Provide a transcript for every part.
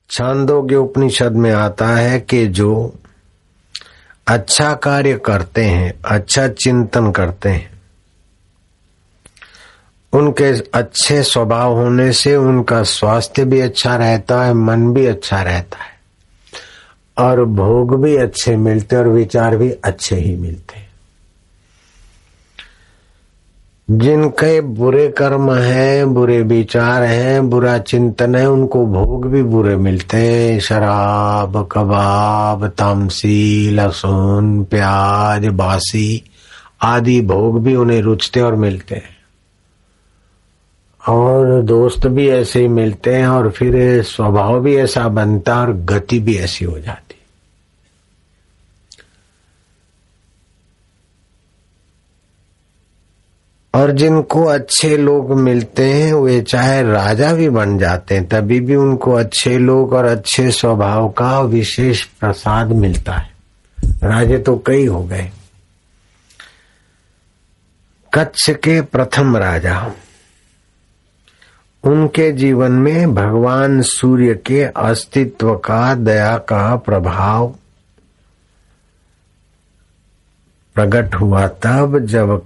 छांदोग्य उपनिषद में आता है कि जो अच्छा कार्य करते हैं, अच्छा चिंतन करते हैं, उनके अच्छे स्वभाव होने से उनका स्वास्थ्य भी अच्छा रहता है, मन भी अच्छा रहता है और भोग भी अच्छे मिलते और विचार भी अच्छे ही मिलते हैं। जिनके बुरे कर्म हैं, बुरे विचार हैं, बुरा चिंतन है, उनको भोग भी बुरे मिलते हैं। शराब, कबाब, तामसी, लहसुन, प्याज, बासी आदि भोग भी उन्हें रुचते और मिलते हैं और दोस्त भी ऐसे ही मिलते हैं और फिर स्वभाव भी ऐसा बनता और गति भी ऐसी हो जाती। और जिनको अच्छे लोग मिलते हैं वे चाहे राजा भी बन जाते हैं, तभी भी उनको अच्छे लोग और अच्छे स्वभाव का विशेष प्रसाद मिलता है। राजे तो कई हो गए। कच्छ के प्रथम राजा, उनके जीवन में भगवान सूर्य के अस्तित्व का, दया का प्रभाव प्रकट हुआ तब जब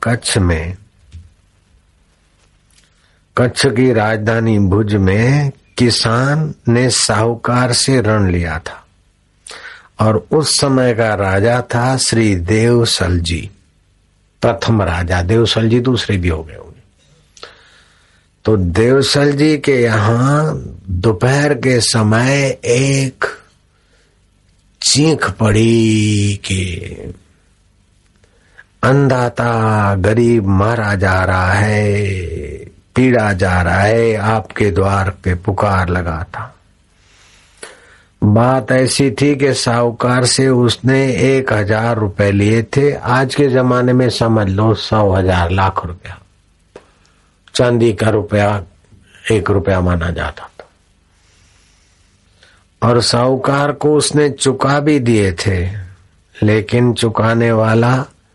कच्छ की राजधानी भुज में किसान ने साहूकार से ऋण लिया था और उस समय का राजा था श्री देवसल जी, प्रथम राजा। देवसल जी दूसरे भी हो गए होंगे। तो देवसल जी के यहाँ दोपहर के समय एक चीख पड़ी कि अंधाता गरीब मारा जा रहा है, पीड़ा जा रहा है, आपके द्वार पे पुकार लगा था। बात ऐसी थी कि साहूकार से उसने 1000 रुपए लिए थे। आज के जमाने में समझ लो 100,000 लाख रुपया, चांदी का रुपया 1 रुपया माना जाता था। और साहूकार को उसने चुका भी दिए थे, लेकिन चुकाने वाला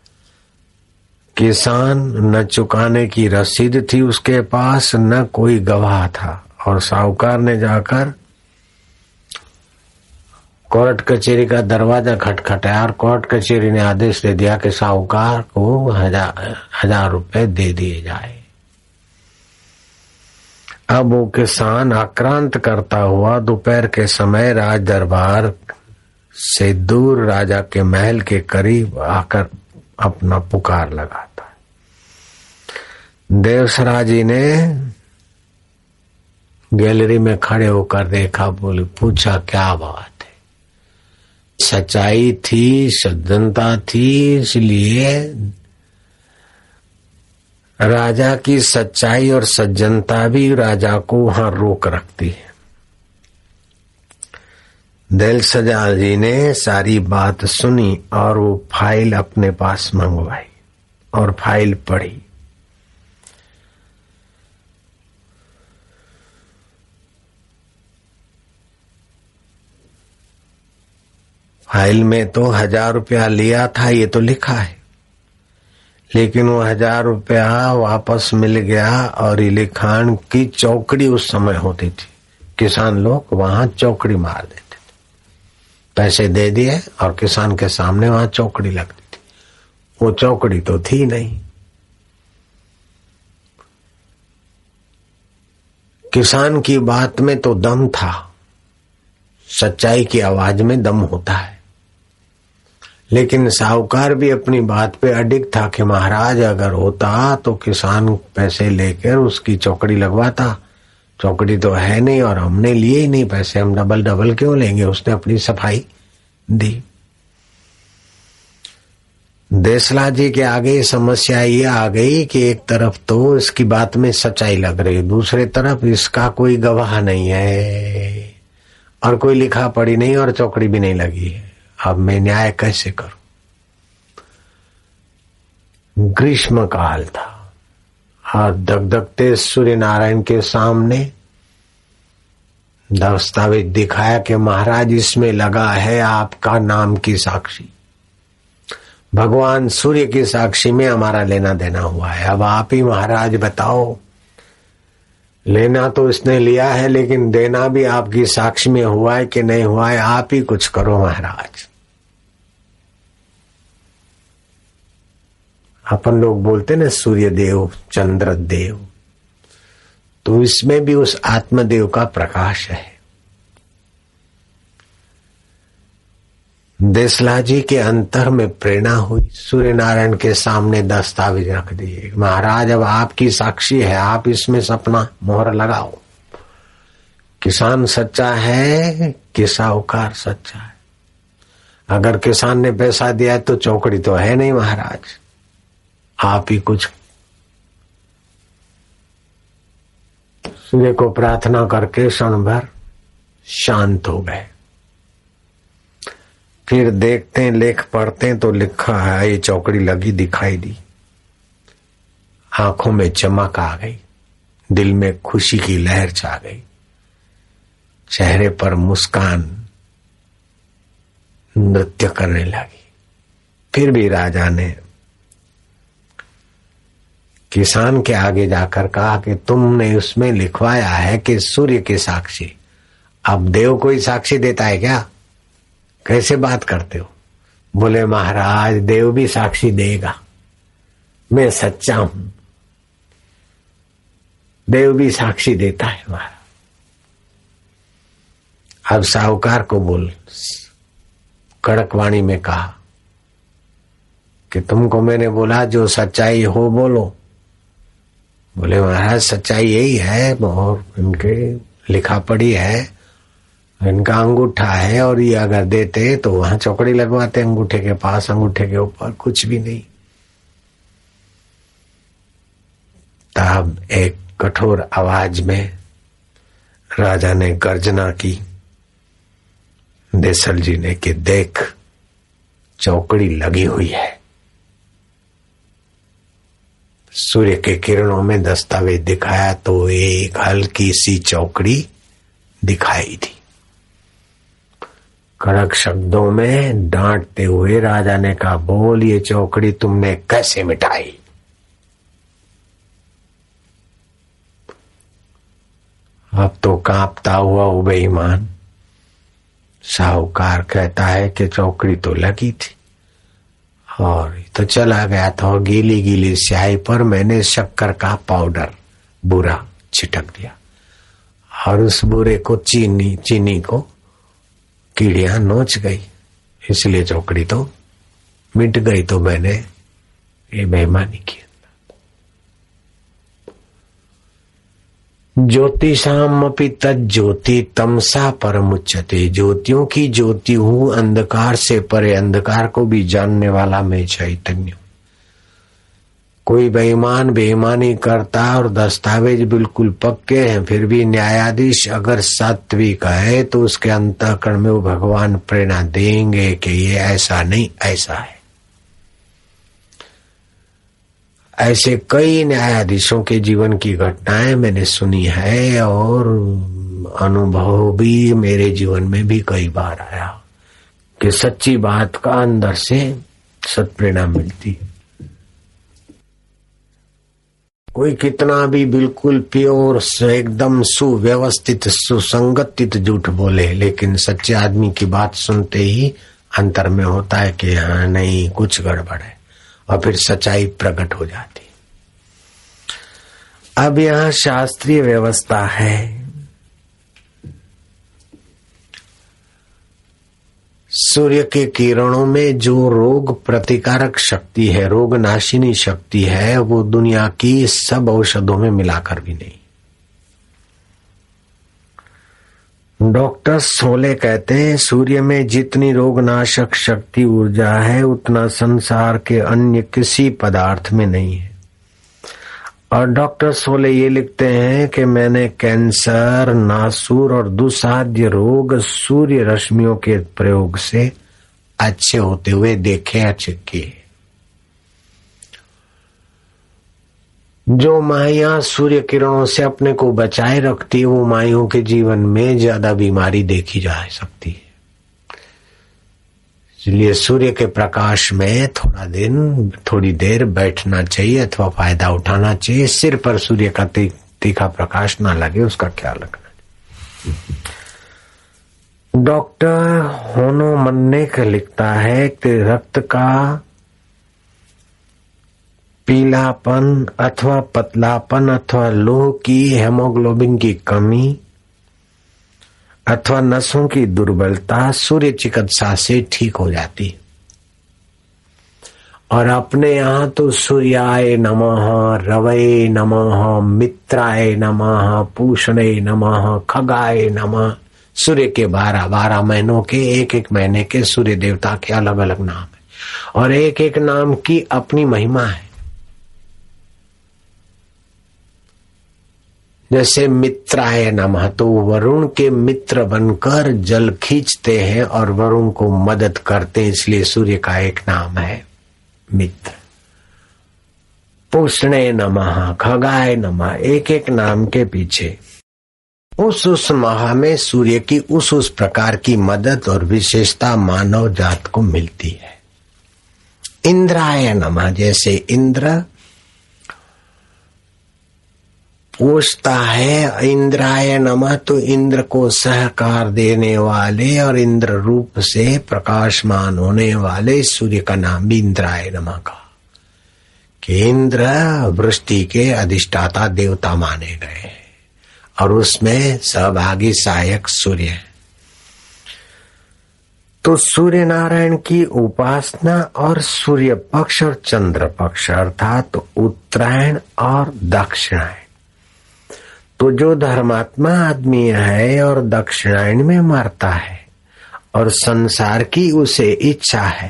किसान, न चुकाने की रसीद थी उसके पास, न कोई गवाह था। और साहूकार ने जाकर कोर्ट कचहरी का दरवाजा खटखटाया और कोर्ट कचहरी ने आदेश दे दिया कि साहूकार को 1000 रुपए दे दिए जाए। अब वो किसान आक्रांत करता हुआ दोपहर के समय राज दरबार से दूर राजा के महल के करीब आकर अपना पुकार लगाता है। देवसरा जी ने गैलरी में खड़े होकर देखा, बोले, पूछा क्या बात है? सच्चाई थी, सज्जनता थी, इसलिए राजा की सच्चाई और सज्जनता भी राजा को वहां रोक रखती है। देवसरा जी ने सारी बात सुनी और वो फाइल अपने पास मंगवाई और फाइल पढ़ी। फाइल में तो 1000 रुपया लिया था, ये तो लिखा है, लेकिन वो 1000 रुपया वापस मिल गया और ये लिखान की चौकड़ी उस समय होती थी। किसान लोग वहां चौकड़ी मार देते, पैसे दे दिए और किसान के सामने वहां चौकड़ी लगती थी। वो चौकड़ी तो थी नहीं। किसान की बात में तो दम था, सच्चाई की आवाज में दम होता है। लेकिन साहूकार भी अपनी बात पे अडिग था कि महाराज अगर होता तो किसान पैसे लेकर उसकी चौकड़ी लगवाता। चौकड़ी तो है नहीं और हमने लिए ही नहीं पैसे, हम डबल क्यों लेंगे? उसने अपनी सफाई दी। देसला जी के आगे समस्या ये आ गई कि एक तरफ तो इसकी बात में सच्चाई लग रही, दूसरे तरफ इसका कोई गवाह नहीं है और कोई लिखा पढ़ी नहीं और चौकड़ी भी नहीं लगी है। अब मैं न्याय कैसे करूं? ग्रीष्म काल था और धगधगते सूर्य नारायण के सामने दस्तावेज दिखाया कि महाराज इसमें लगा है आपका नाम की साक्षी, भगवान सूर्य की साक्षी में हमारा लेना देना हुआ है। अब आप ही महाराज बताओ लेना तो इसने लिया है, लेकिन देना भी आपकी साक्षी में हुआ है कि नहीं हुआ है, आप ही कुछ करो महाराज। अपन लोग बोलते ना सूर्य देव, चंद्र देव, तो इसमें भी उस आत्मदेव का प्रकाश है। देसला जी के अंतर में प्रेरणा हुई, सूर्य नारायण के सामने दस्तावेज रख दिए, महाराज अब आपकी साक्षी है, आप इसमें अपना मोहर लगाओ। किसान सच्चा है कि साहूकार सच्चा है? अगर किसान ने पैसा दिया है तो चौकड़ी तो है नहीं महाराज, आप ही कुछ। सूर्य को प्रार्थना करके क्षण भर शांत हो गए। फिर देखते हैं, लेख पढ़ते हैं तो लिखा है, ये चौकड़ी लगी दिखाई दी, आंखों में चमक आ गई, दिल में खुशी की लहर छा गई, चेहरे पर मुस्कान नृत्य करने लगी। फिर भी राजा ने किसान के आगे जाकर कहा कि तुमने उसमें लिखवाया है कि सूर्य की साक्षी, अब देव कोई साक्षी देता है क्या? कैसे बात करते हो? बोले महाराज देव भी साक्षी देगा, मैं सच्चा हूं, देव भी साक्षी देता है महाराज। अब साहूकार को बोल कड़क वाणी में कहा कि तुमको मैंने बोला जो सच्चाई हो बोलो। बोले महाराज सच्चाई यही है, और इनके लिखा पड़ी है, इनका अंगूठा है, और ये अगर देते तो वहां चौकड़ी लगवाते अंगूठे के पास, अंगूठे के ऊपर कुछ भी नहीं। तब एक कठोर आवाज में राजा ने गर्जना की देसल जी ने कि देख चौकड़ी लगी हुई है। सूर्य के किरणों में दस्तावेज दिखाया तो एक हल्की सी चौकड़ी दिखाई दी। कड़क शब्दों में डांटते हुए राजा ने कहा, बोल ये चौकड़ी तुमने कैसे मिटाई? अब तो कांपता हुआ वो बेईमान साहूकार कहता है कि चौकड़ी तो लगी थी और तो चला गया था, और गीली गीली स्याही पर मैंने शक्कर का पाउडर बुरा छिटक दिया, और उस बुरे को चीनी को कीड़ियां नोच गई, इसलिए चौकड़ी तो मिट गई। तो मैंने ये बेईमानी की। ज्योतिषामपि तज्ज्योति तमसा परमुच्यते, ज्योतियों की ज्योति हूँ, अंधकार से परे, अंधकार को भी जानने वाला मैं चैतन्य। कोई बेईमान बेईमानी करता और दस्तावेज बिल्कुल पक्के हैं, फिर भी न्यायाधीश अगर सात्विक है तो उसके अंतःकरण में वो भगवान प्रेरणा देंगे कि ये ऐसा नहीं ऐसा है। ऐसे कई न्यायाधीशों के जीवन की घटनाएं मैंने सुनी है, और अनुभव भी मेरे जीवन में भी कई बार आया कि सच्ची बात का अंदर से सत्प्रेरणा मिलती है। कोई कितना भी बिल्कुल प्योर एकदम सुव्यवस्थित सुसंगतित झूठ बोले, लेकिन सच्चे आदमी की बात सुनते ही अंतर में होता है कि हाँ नहीं कुछ गड़बड़ है, और फिर सच्चाई प्रकट हो जाती। अब यहाँ शास्त्रीय व्यवस्था है, सूर्य के किरणों में जो रोग प्रतिकारक शक्ति है, रोग नाशिनी शक्ति है, वो दुनिया की सब औषधों में मिलाकर भी नहीं। डॉक्टर सोले कहते हैं सूर्य में जितनी रोगनाशक शक्ति ऊर्जा है उतना संसार के अन्य किसी पदार्थ में नहीं है। और डॉक्टर सोले ये लिखते हैं कि मैंने कैंसर, नासूर और दुस्साध्य रोग सूर्य रश्मियों के प्रयोग से अच्छे होते हुए देखे, अच्छे किए। जो माइयां सूर्य किरणों से अपने को बचाए रखती है, वो माइयों के जीवन में ज्यादा बीमारी देखी जा सकती है। इसलिए सूर्य के प्रकाश में थोड़ी देर बैठना चाहिए अथवा फायदा उठाना चाहिए। सिर पर सूर्य का मोमबत्ती का प्रकाश ना लगे, उसका ख्याल रखना। डॉक्टर होनो मन्नेक लिखता है कि रक्त का पीलापन अथवा पतलापन अथवा लोह की हेमोग्लोबिन की कमी अथवा नसों की दुर्बलता सूर्य चिकित्सा से ठीक हो जाती। और अपने यहाँ तो सूर्याय नमः, रवये नमः, मित्राय नमः, पूषणे नमः, खगाय नमः। सूर्य के 12 महीनों के एक महीने के सूर्य देवता के अलग अलग नाम है और एक नाम की अपनी महिमा है। जैसे मित्राय नमः, तो वरुण के मित्र बनकर जल खींचते हैं और वरुण को मदद करते हैं, इसलिए सूर्य का एक नाम है मित्र। पूषणे नमः, खगाय नमः, एक नाम के पीछे उस माह में सूर्य की उस प्रकार की मदद और विशेषता मानव जात को मिलती है। इंद्राय नमः, जैसे इंद्र पूछता है इंद्राय नमः, तो इंद्र को सहकार देने वाले और इंद्र रूप से प्रकाशमान होने वाले सूर्य का नाम भी इंद्राय नमः का, कि इंद्र वृष्टि के अधिष्ठाता देवता माने गए हैं और उसमें सहभागी सहायक सूर्य है। तो सूर्य नारायण की उपासना और सूर्य पक्ष और चंद्र पक्ष अर्थात उत्तरायण और दक्षिणायन, तो जो धर्मात्मा आदमी है और दक्षिणायन में मरता है और संसार की उसे इच्छा है,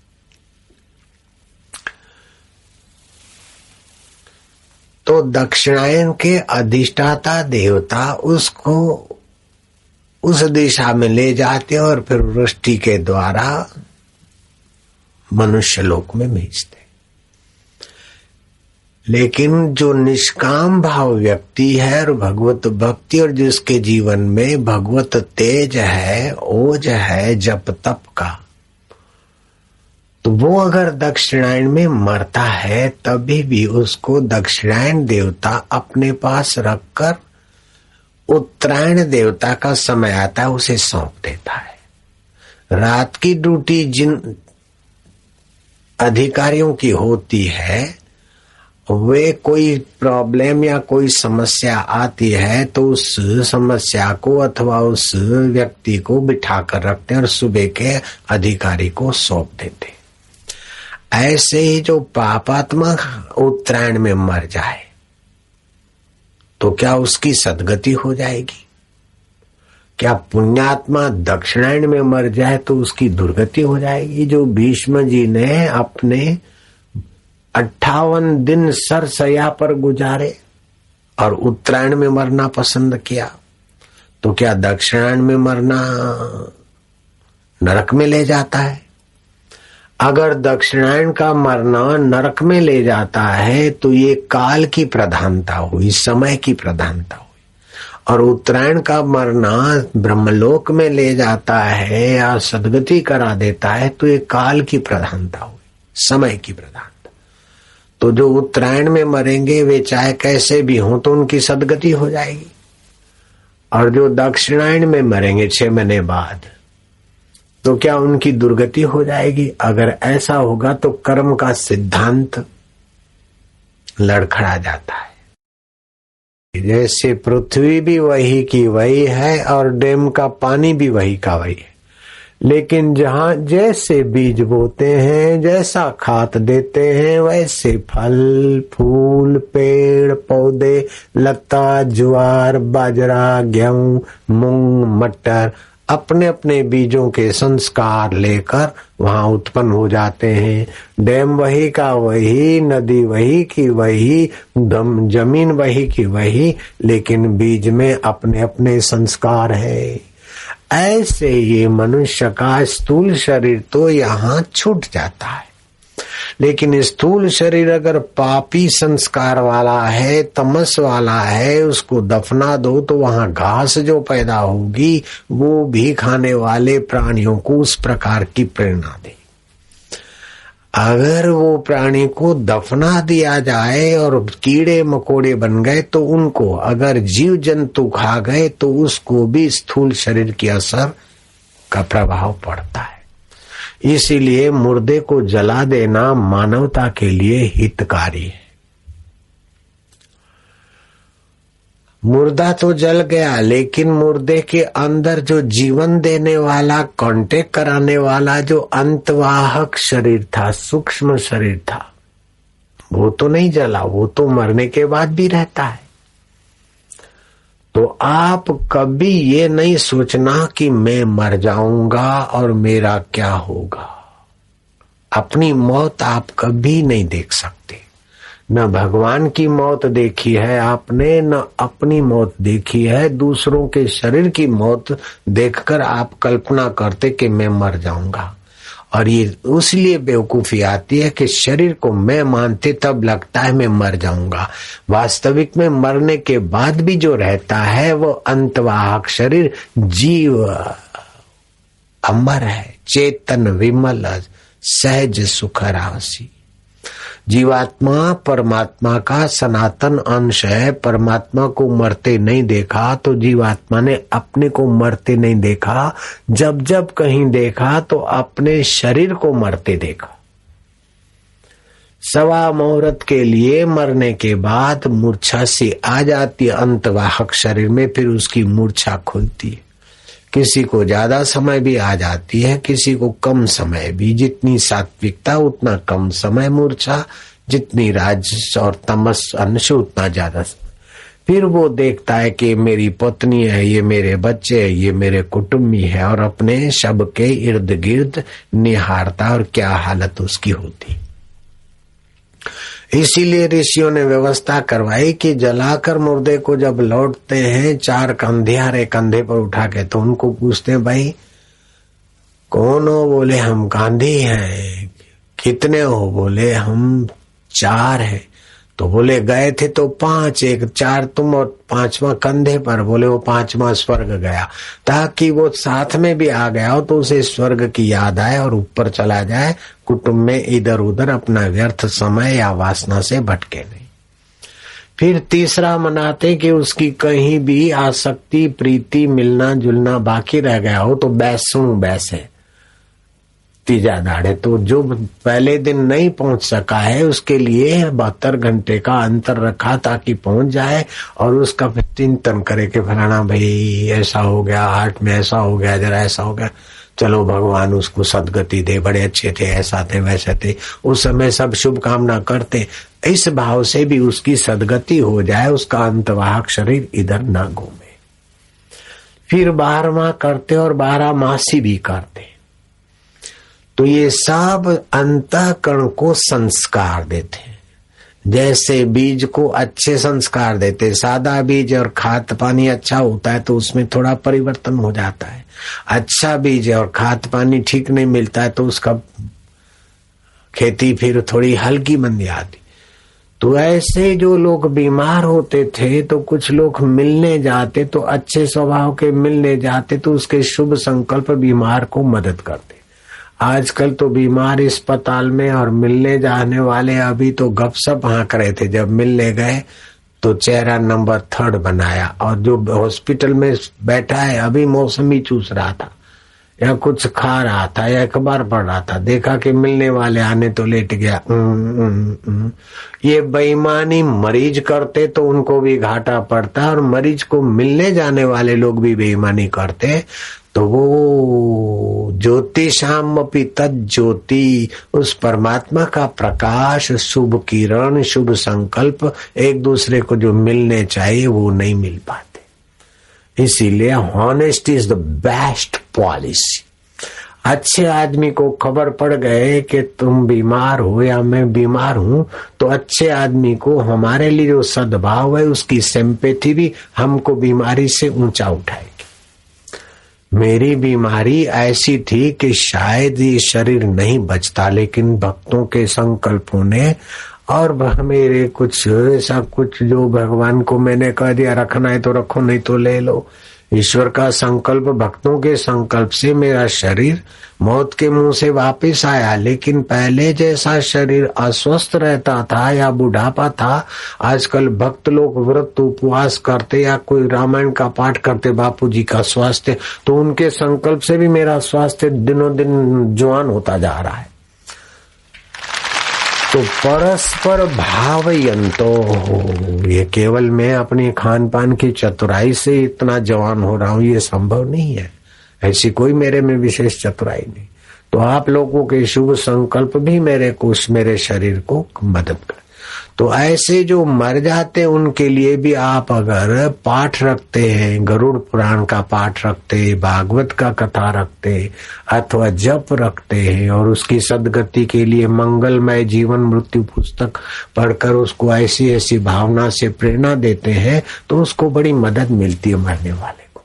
तो दक्षिणायन के अधिष्ठाता देवता उसको उस दिशा में ले जाते और फिर वृष्टि के द्वारा मनुष्य लोक में भेजते। लेकिन जो निष्काम भाव व्यक्ति है और भगवत भक्ति और जिसके जीवन में भगवत तेज है, ओज है जप तप का, तो वो अगर दक्षिणायन में मरता है तभी भी उसको दक्षिणायन देवता अपने पास रखकर उत्तरायण देवता का समय आता है उसे सौंप देता है। रात की ड्यूटी जिन अधिकारियों की होती है, वे कोई प्रॉब्लम या कोई समस्या आती है तो उस समस्या को अथवा उस व्यक्ति को बिठा कर रखते हैं और सुबह के अधिकारी को सौंप देते। ऐसे ही जो पापात्मा उत्तरायण में मर जाए तो क्या उसकी सदगति हो जाएगी? क्या पुण्यात्मा दक्षिणायन में मर जाए तो उसकी दुर्गति हो जाएगी? जो भीष्म जी ने अपने 58 दिन सरसया पर गुजारे और उत्तरायण में मरना पसंद किया, तो क्या दक्षिणायन में मरना नरक में ले जाता है? अगर दक्षिणायन का मरना नरक में ले जाता है तो ये काल की प्रधानता हुई, समय की प्रधानता हुई, और उत्तरायण का मरना ब्रह्मलोक में ले जाता है या सदगति करा देता है तो ये काल की प्रधानता हुई, समय की प्रधानता। तो जो उत्तरायण में मरेंगे वे चाहे कैसे भी हों तो उनकी सदगति हो जाएगी, और जो दक्षिणायन में मरेंगे 6 महीने बाद तो क्या उनकी दुर्गति हो जाएगी? अगर ऐसा होगा तो कर्म का सिद्धांत लड़खड़ा जाता है। जैसे पृथ्वी भी वही की वही है और डैम का पानी भी वही का वही है, लेकिन जहाँ जैसे बीज बोते हैं, जैसा खाद देते हैं, वैसे फल फूल पेड़ पौधे लता ज्वार बाजरा गेहूं मूंग मटर अपने अपने बीजों के संस्कार लेकर वहां उत्पन्न हो जाते हैं। डैम वही का वही, नदी वही की वही, जमीन वही की वही, लेकिन बीज में अपने अपने संस्कार है। ऐसे ये मनुष्य का स्थूल शरीर तो यहाँ छूट जाता है, लेकिन स्थूल शरीर अगर पापी संस्कार वाला है, तमस वाला है, उसको दफना दो तो वहां घास जो पैदा होगी वो भी खाने वाले प्राणियों को उस प्रकार की प्रेरणा दे। अगर वो प्राणी को दफना दिया जाए और कीड़े मकोड़े बन गए तो उनको, अगर जीव जंतु खा गए तो उसको भी स्थूल शरीर की असर का प्रभाव पड़ता है। इसीलिए मुर्दे को जला देना मानवता के लिए हितकारी है। मुर्दा तो जल गया, लेकिन मुर्दे के अंदर जो जीवन देने वाला, कांटेक्ट कराने वाला जो अंतवाहक शरीर था, सूक्ष्म शरीर था, वो तो नहीं जला, वो तो मरने के बाद भी रहता है। तो आप कभी ये नहीं सोचना कि मैं मर जाऊंगा और मेरा क्या होगा। अपनी मौत आप कभी नहीं देख सकते। न भगवान की मौत देखी है आपने, न अपनी मौत देखी है। दूसरों के शरीर की मौत देखकर आप कल्पना करते कि मैं मर जाऊंगा, और ये उसलिए बेवकूफी आती है कि शरीर को मैं मानते तब लगता है मैं मर जाऊंगा। वास्तविक में मरने के बाद भी जो रहता है वो अंतवाहक शरीर जीव अमर है, चेतन विमल सहज सुख राशि। जीवात्मा परमात्मा का सनातन अंश है। परमात्मा को मरते नहीं देखा तो जीवात्मा ने अपने को मरते नहीं देखा। जब जब कहीं देखा तो अपने शरीर को मरते देखा। सवा मुहूर्त के लिए मरने के बाद मूर्छा सी आ जाती है अंतवाहक शरीर में, फिर उसकी मूर्छा खुलती है। किसी को ज्यादा समय भी आ जाती है, किसी को कम समय भी। जितनी सात्विकता उतना कम समय मूर्छा, जितनी राजस और तमस अंश उतना ज्यादा। फिर वो देखता है कि मेरी पत्नी है, ये मेरे बच्चे है, ये मेरे कुटुंबी है, और अपने शब के इर्द गिर्द निहारता, और क्या हालत उसकी होती। इसीलिए ऋषियों ने व्यवस्था करवाई कि जलाकर मुर्दे को जब लौटते हैं, चार कंधियारे कंधे पर उठा के, तो उनको पूछते हैं भाई कौन हो? बोले हम गांधी हैं। कितने हो? बोले हम 4 हैं। तो बोले गए थे तो 5, 1 4 तुम और 5वां कंधे पर। बोले वो 5वां स्वर्ग गया, ताकि वो साथ में भी आ गया हो तो उसे स्वर्ग की याद आए और ऊपर चला जाए, कुटुंब में इधर उधर अपना व्यर्थ समय या वासना से भटके नहीं। फिर तीसरा मनाते कि उसकी कहीं भी आसक्ति प्रीति मिलना जुलना बाकी रह गया हो तो बैसू बैसे तीजा दाड़े। तो जो पहले दिन नहीं पहुंच सका है उसके लिए 72 घंटे का अंतर रखा ताकि पहुंच जाए, और उसका चिंतन करे कि फलाना भाई ऐसा हो गया, हार्ट में ऐसा हो गया, जरा ऐसा हो गया, चलो भगवान उसको सदगति दे, बड़े अच्छे थे, ऐसा थे वैसे थे। उस समय सब शुभ कामना करते, इस भाव से भी उसकी सदगति हो जाए, उसका अंतवाहक शरीर इधर न घूमे। फिर 12वां करते और 12 मासी भी करते। तो ये सब अंतःकरण को संस्कार देते हैं। जैसे बीज को अच्छे संस्कार देते, सादा बीज और खाद पानी अच्छा होता है तो उसमें थोड़ा परिवर्तन हो जाता है। अच्छा बीज और खाद पानी ठीक नहीं मिलता है तो उसका खेती फिर थोड़ी हल्की बन जाती। तो ऐसे जो लोग बीमार होते थे तो कुछ लोग मिलने जाते, तो अच्छे स्वभाव के मिलने जाते तो उसके शुभ संकल्प बीमार को मदद करते। आजकल तो बीमार अस्पताल में और मिलने जाने वाले अभी तो गपशप हाँक रहे थे। जब मिलने गए तो चेहरा नंबर 3 बनाया, और जो हॉस्पिटल में बैठा है अभी मौसमी चूस रहा था या कुछ खा रहा था या अखबार पढ़ रहा था, देखा कि मिलने वाले आने तो लेट गया। ये बेईमानी मरीज करते तो उनको भी घाटा पड़ता, और मरीज को मिलने जाने वाले लोग भी बेईमानी करते तो वो ज्योतिषाम अपि तद ज्योति, उस परमात्मा का प्रकाश, शुभ किरण, शुभ संकल्प एक दूसरे को जो मिलने चाहिए वो नहीं मिल पाते। इसीलिए honesty is the best policy. अच्छे आदमी को खबर पड़ गए कि तुम बीमार हो या मैं बीमार हूं, तो अच्छे आदमी को हमारे लिए जो सद्भाव है उसकी सिंपैथी भी हमको बीमारी से ऊंचा उठाएगी। मेरी बीमारी ऐसी थी कि शायद ये शरीर नहीं बचता, लेकिन भक्तों के संकल्पों ने और मेरे कुछ ऐसा कुछ जो भगवान को मैंने कह दिया रखना है तो रखो नहीं तो ले लो, ईश्वर का संकल्प, भक्तों के संकल्प से मेरा शरीर मौत के मुंह से वापस आया, लेकिन पहले जैसा शरीर अस्वस्थ रहता था या बुढ़ापा था। आजकल भक्त लोग व्रत उपवास करते या कोई रामायण का पाठ करते, बापूजी का स्वास्थ्य, तो उनके संकल्प से भी मेरा स्वास्थ्य दिनों दिन जवान होता जा रहा है। तो परस्पर भावयंतो, ये केवल मैं अपने खान पान की चतुराई से इतना जवान हो रहा हूं, ये संभव नहीं है। ऐसी कोई मेरे में विशेष चतुराई नहीं। तो आप लोगों के शुभ संकल्प भी मेरे शरीर को मदद कर। तो ऐसे जो मर जाते उनके लिए भी आप अगर पाठ रखते हैं, गरुड़ पुराण का पाठ रखते, भागवत का कथा रखते अथवा जप रखते हैं और उसकी सदगति के लिए मंगलमय जीवन मृत्यु पुस्तक पढ़कर उसको ऐसी ऐसी भावना से प्रेरणा देते हैं, तो उसको बड़ी मदद मिलती है मरने वाले को।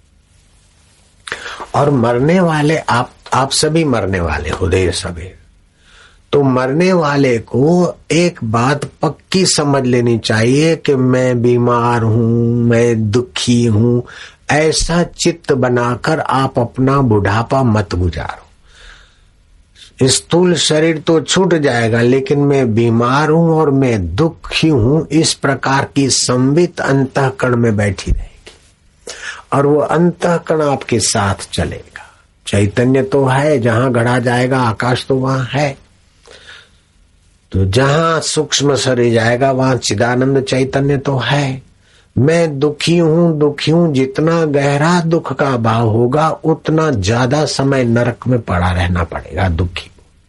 और मरने वाले आप सभी मरने वाले हो देर सवेर। तो मरने वाले को एक बात पक्की समझ लेनी चाहिए कि मैं बीमार हूं, मैं दुखी हूं। ऐसा चित्त बनाकर आप अपना बुढ़ापा मत गुजारो। स्थूल शरीर तो छूट जाएगा, लेकिन मैं बीमार हूं और मैं दुखी हूं, इस प्रकार की संवित अंतःकरण में बैठी रहेगी और वो अंतःकरण आपके साथ चलेगा। चैतन्य तो है, जहां गढ़ा जाएगा आकाश तो वहां है। तो जहां सूक्ष्म शरीर जाएगा वहां चिदानंद चैतन्य तो है। मैं दुखी हूं, जितना गहरा दुख का भाव होगा उतना ज्यादा समय नरक में पड़ा रहना पड़ेगा दुखी।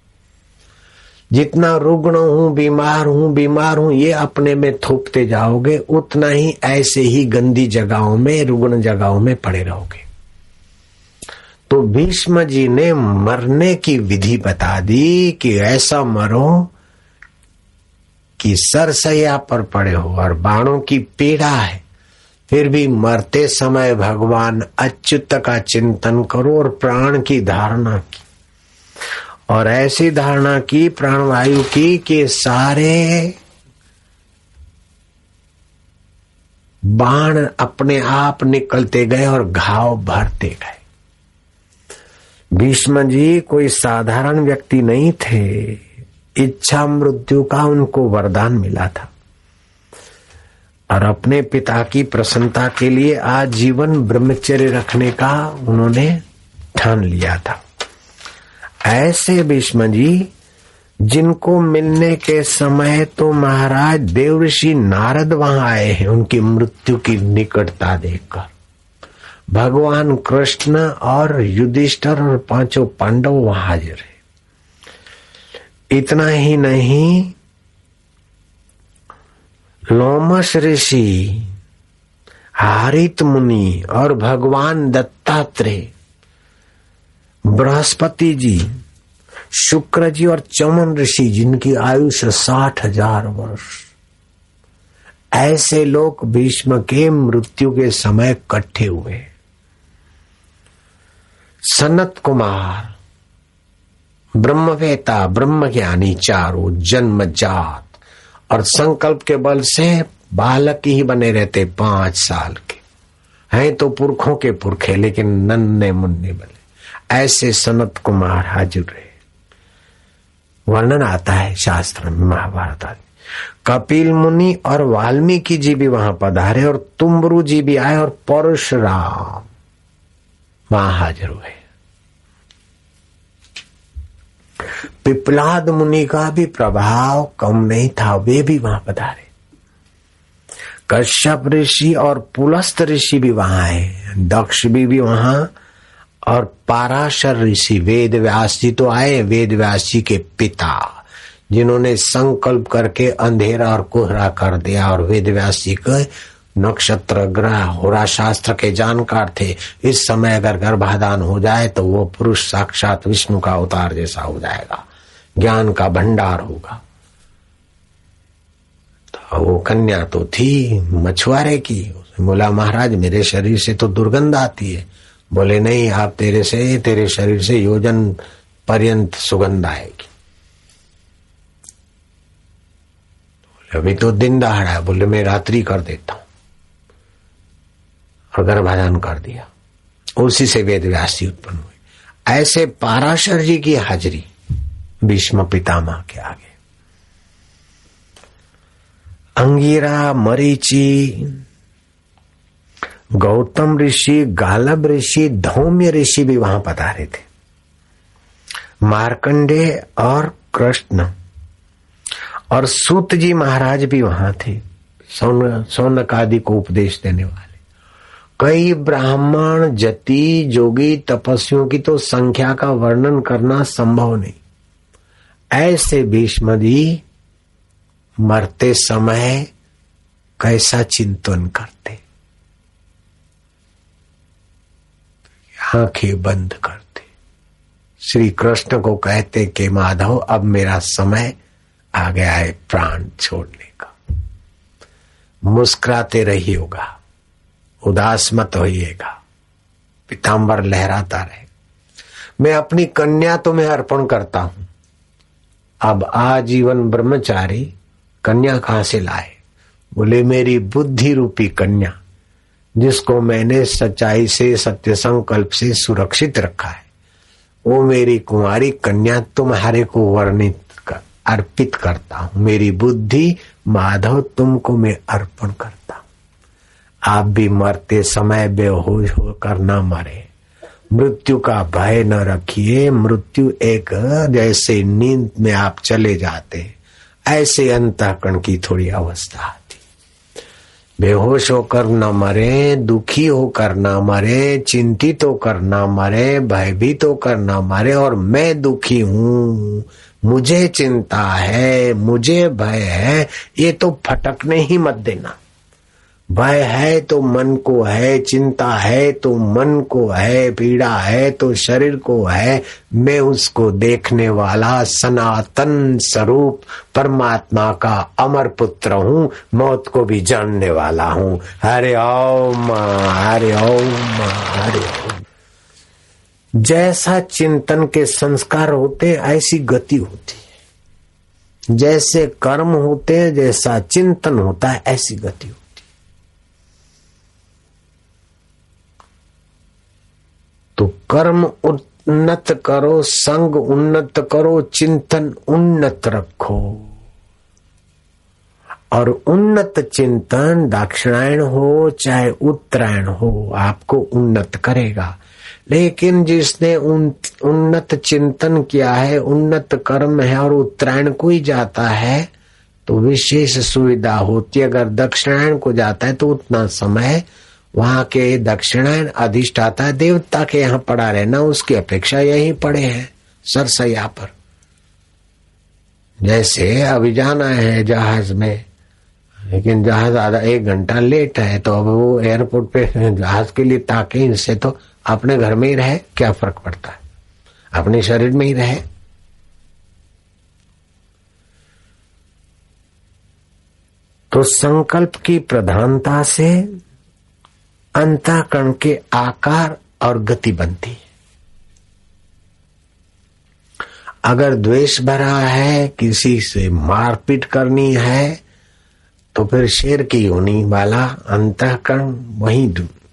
जितना रुग्ण हूं, बीमार हूं, ये अपने में थोपते जाओगे, उतना ही ऐसे ही गंदी जगहों में, रुग्ण जगहों में पड़े रहोगे। तो भीष्म जी ने मरने की विधि बता दी कि ऐसा मरो कि सरसैया पर पड़े हो और बाणों की पीड़ा है, फिर भी मरते समय भगवान अच्युत का चिंतन करो और प्राण की धारणा की। और ऐसी धारणा की प्राणवायु की कि सारे बाण अपने आप निकलते गए और घाव भरते गए। भीष्म जी कोई साधारण व्यक्ति नहीं थे, इच्छा मृत्यु का उनको वरदान मिला था और अपने पिता की प्रसन्नता के लिए आजीवन ब्रह्मचर्य रखने का उन्होंने ठान लिया था। ऐसे भीष्म जी जिनको मिलने के समय तो महाराज देवर्षि नारद वहां आए हैं, उनकी मृत्यु की निकटता देखकर भगवान कृष्ण और युधिष्ठिर और पांचों पांडव वहां हाजिर है। इतना ही नहीं, लोमश ऋषि, हारित मुनि और भगवान दत्तात्रेय, बृहस्पति जी, शुक्र जी और चमन ऋषि जिनकी आयुष 60,000 वर्ष, ऐसे लोग भीष्म के मृत्यु के इकट्ठे इकट्ठे हुए। सनत कुमार, ब्रह्मवेता, ब्रह्मज्ञानी चारों, जन्मजात और संकल्प के बल से बालक ही बने रहते 5 साल के हैं, तो पुरखों के पुरखे लेकिन नन्हे मुन्ने बने। ऐसे सनत कुमार हाजिर रहे। वर्णन आता है शास्त्र में, महाभारत आदि। कपिल मुनि और वाल्मीकि जी भी वहां पधारे और तुम्बरु जी भी आए और परशुराम वहां हाजिर हुए। पिपलाद मुनि का भी प्रभाव कम नहीं था, वे भी वहां पधारे। कश्यप ऋषि और पुलस्त ऋषि भी वहां आए, दक्ष भी वहां, और पाराशर ऋषि, वेद व्यास जी तो आए, वेद व्यास जी के पिता, जिन्होंने संकल्प करके अंधेरा और कोहरा कर दिया। और वेद व्यास जी के नक्षत्र ग्रह होरा शास्त्र के जानकार थे। इस समय अगर गर्भाधान हो जाए तो वो पुरुष साक्षात विष्णु का अवतार जैसा हो जाएगा, ज्ञान का भंडार होगा। तो वो कन्या तो थी मछुआरे की। बोला महाराज मेरे शरीर से तो दुर्गंध आती है। बोले नहीं, आप तेरे शरीर से योजन पर्यंत सुगंध आएगी। अभी तो दिन दहाड़ा है। बोले मैं रात्रि कर देता हूं। और गर्भाधान कर दिया। उसी से वेद व्यास जी उत्पन्न हुए। ऐसे पाराशर जी की हाजिरी भीष्म पितामह के आगे। अंगिरा, मरीचि, गौतम ऋषि, गालब ऋषि, धौम्य ऋषि भी वहां पधारे थे। मार्कंडेय और कृष्ण और सूत जी महाराज भी वहां थे, सौनक आदि को उपदेश देने वाले। कई ब्राह्मण, जति, जोगी, तपस्वियों की तो संख्या का वर्णन करना संभव नहीं। ऐसे भीष्म जी मरते समय कैसा चिंतन करते, आंखें बंद करते, श्री कृष्ण को कहते कि माधव अब मेरा समय आ गया है प्राण छोड़ने का। मुस्कुराते रहिएगा, उदास मत होइएगा, पीताम्बर लहराता रहे। मैं अपनी कन्या तुम्हें अर्पण करता हूं। अब आजीवन ब्रह्मचारी कन्या कहां से लाए? बोले मेरी बुद्धि रूपी कन्या, जिसको मैंने सच्चाई से, सत्य संकल्प से सुरक्षित रखा है, वो मेरी कुंवारी कन्या तुम्हारे को वर्णित अर्पित करता हूं। मेरी बुद्धि माधव तुमको मैं अर्पण करता हूं। आप भी मरते समय बेहोश होकर न मरे, मृत्यु का भय न रखिए। मृत्यु एक जैसे नींद में आप चले जाते, ऐसे अंतःकरण की थोड़ी अवस्था आती। बेहोश होकर न मरे, दुखी होकर न मरे, चिंतित होकर न मरे, भयभीत होकर न मरे। और मैं दुखी हूं, मुझे चिंता है, मुझे भय है, ये तो फटकने ही मत देना। भय है तो मन को है, चिंता है तो मन को है, पीड़ा है तो शरीर को है। मैं उसको देखने वाला सनातन स्वरूप परमात्मा का अमर पुत्र हूँ, मौत को भी जानने वाला हूँ। हरि ओम, हरि ओम, हरि ओम। जैसा चिंतन के संस्कार होते ऐसी गति होती है, जैसे कर्म होते जैसा चिंतन होता है ऐसी गति होती। तो कर्म उन्नत करो, संग उन्नत करो, चिंतन उन्नत रखो। और उन्नत चिंतन दक्षिणायन हो चाहे उत्तरायण हो, आपको उन्नत करेगा। लेकिन जिसने उन्नत चिंतन किया है, उन्नत कर्म है और उत्तरायण को ही जाता है तो विशेष सुविधा होती है। अगर दक्षिणायन को जाता है तो उतना समय वहां के दक्षिणायन अधिष्ठाता देवता के यहाँ पड़ा रहना, उसकी अपेक्षा यही पड़े हैं सरसैया पर। जैसे अभी जाना है जहाज में, लेकिन जहाज आधा 1 घंटा लेट है, तो अब वो एयरपोर्ट पे जहाज के लिए ताके, इससे तो अपने घर में ही रहे, क्या फर्क पड़ता है, अपने शरीर में ही रहे। तो संकल्प की प्रधानता से अंतःकरण के आकार और गति बनती है। अगर द्वेष भरा है, किसी से मारपीट करनी है, तो फिर शेर की योनि वाला अंतःकरण वहीं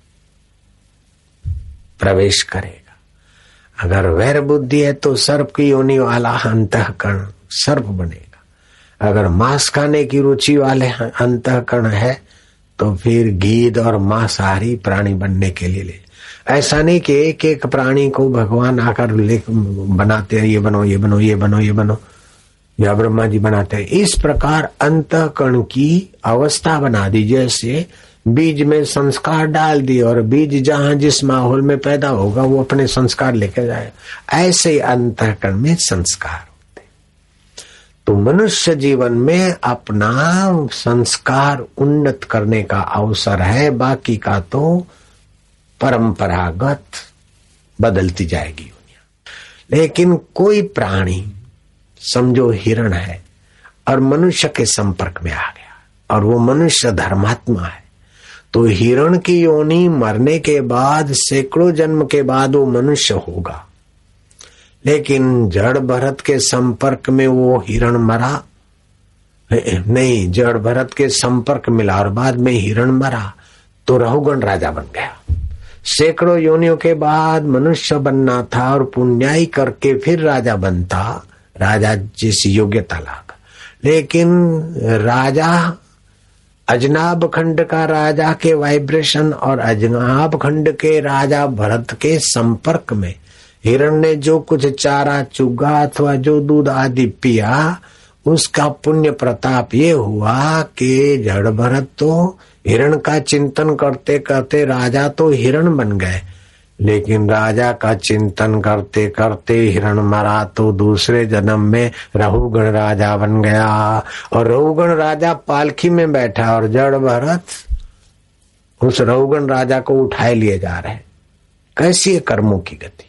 प्रवेश करेगा। अगर वैर बुद्धि है तो सर्प की योनि वाला अंतःकरण सर्प बनेगा। अगर मांस खाने की रुचि वाले अंतःकरण है तो फिर गीध और मांसाहारी प्राणी बनने के लिए ले। ऐसा नहीं कि एक एक प्राणी को भगवान आकर बनाते हैं, ये बनो, ये बनो, ये बनो, ये बनो, या ब्रह्मा जी बनाते हैं। इस प्रकार अंतःकरण की अवस्था बना दी, जैसे बीज में संस्कार डाल दिए और बीज जहां जिस माहौल में पैदा होगा वो अपने संस्कार लेकर जाए। ऐसे अंतःकरण में संस्कार होते। तो मनुष्य जीवन में अपना संस्कार उन्नत करने का अवसर है, बाकी का तो परंपरागत बदलती जाएगी दुनिया। लेकिन कोई प्राणी, समझो हिरण है और मनुष्य के संपर्क में आ गया और वो मनुष्य धर्मात्मा है, तो हिरण की योनि मरने के बाद सैकड़ों जन्म के बाद वो मनुष्य होगा। लेकिन जड़ भरत के संपर्क में वो हिरण मरा नहीं, जड़ भरत के संपर्क मिला और बाद में हिरण मरा, तो रहुगण राजा बन गया। सैकड़ों योनियों के बाद मनुष्य बनना था और पुण्याई करके फिर राजा बनता, राजा जैसी योग्यता लागा। लेकिन राजा अजनाब खंड का राजा के वाइब्रेशन और अजनाब खंड के राजा भरत के संपर्क में हिरण ने जो कुछ चारा चुगा अथवा जो दूध आदि पिया, उसका पुण्य प्रताप ये हुआ कि जड़ भरत तो हिरण का चिंतन करते करते राजा तो हिरण बन गए, लेकिन राजा का चिंतन करते करते हिरण मरा तो दूसरे जन्म में रहुगण राजा बन गया। और रहुगण राजा पालकी में बैठा और जड़ भरत उस रहुगण राजा को उठाए लिए जा रहे। कैसी है कर्मों की गति।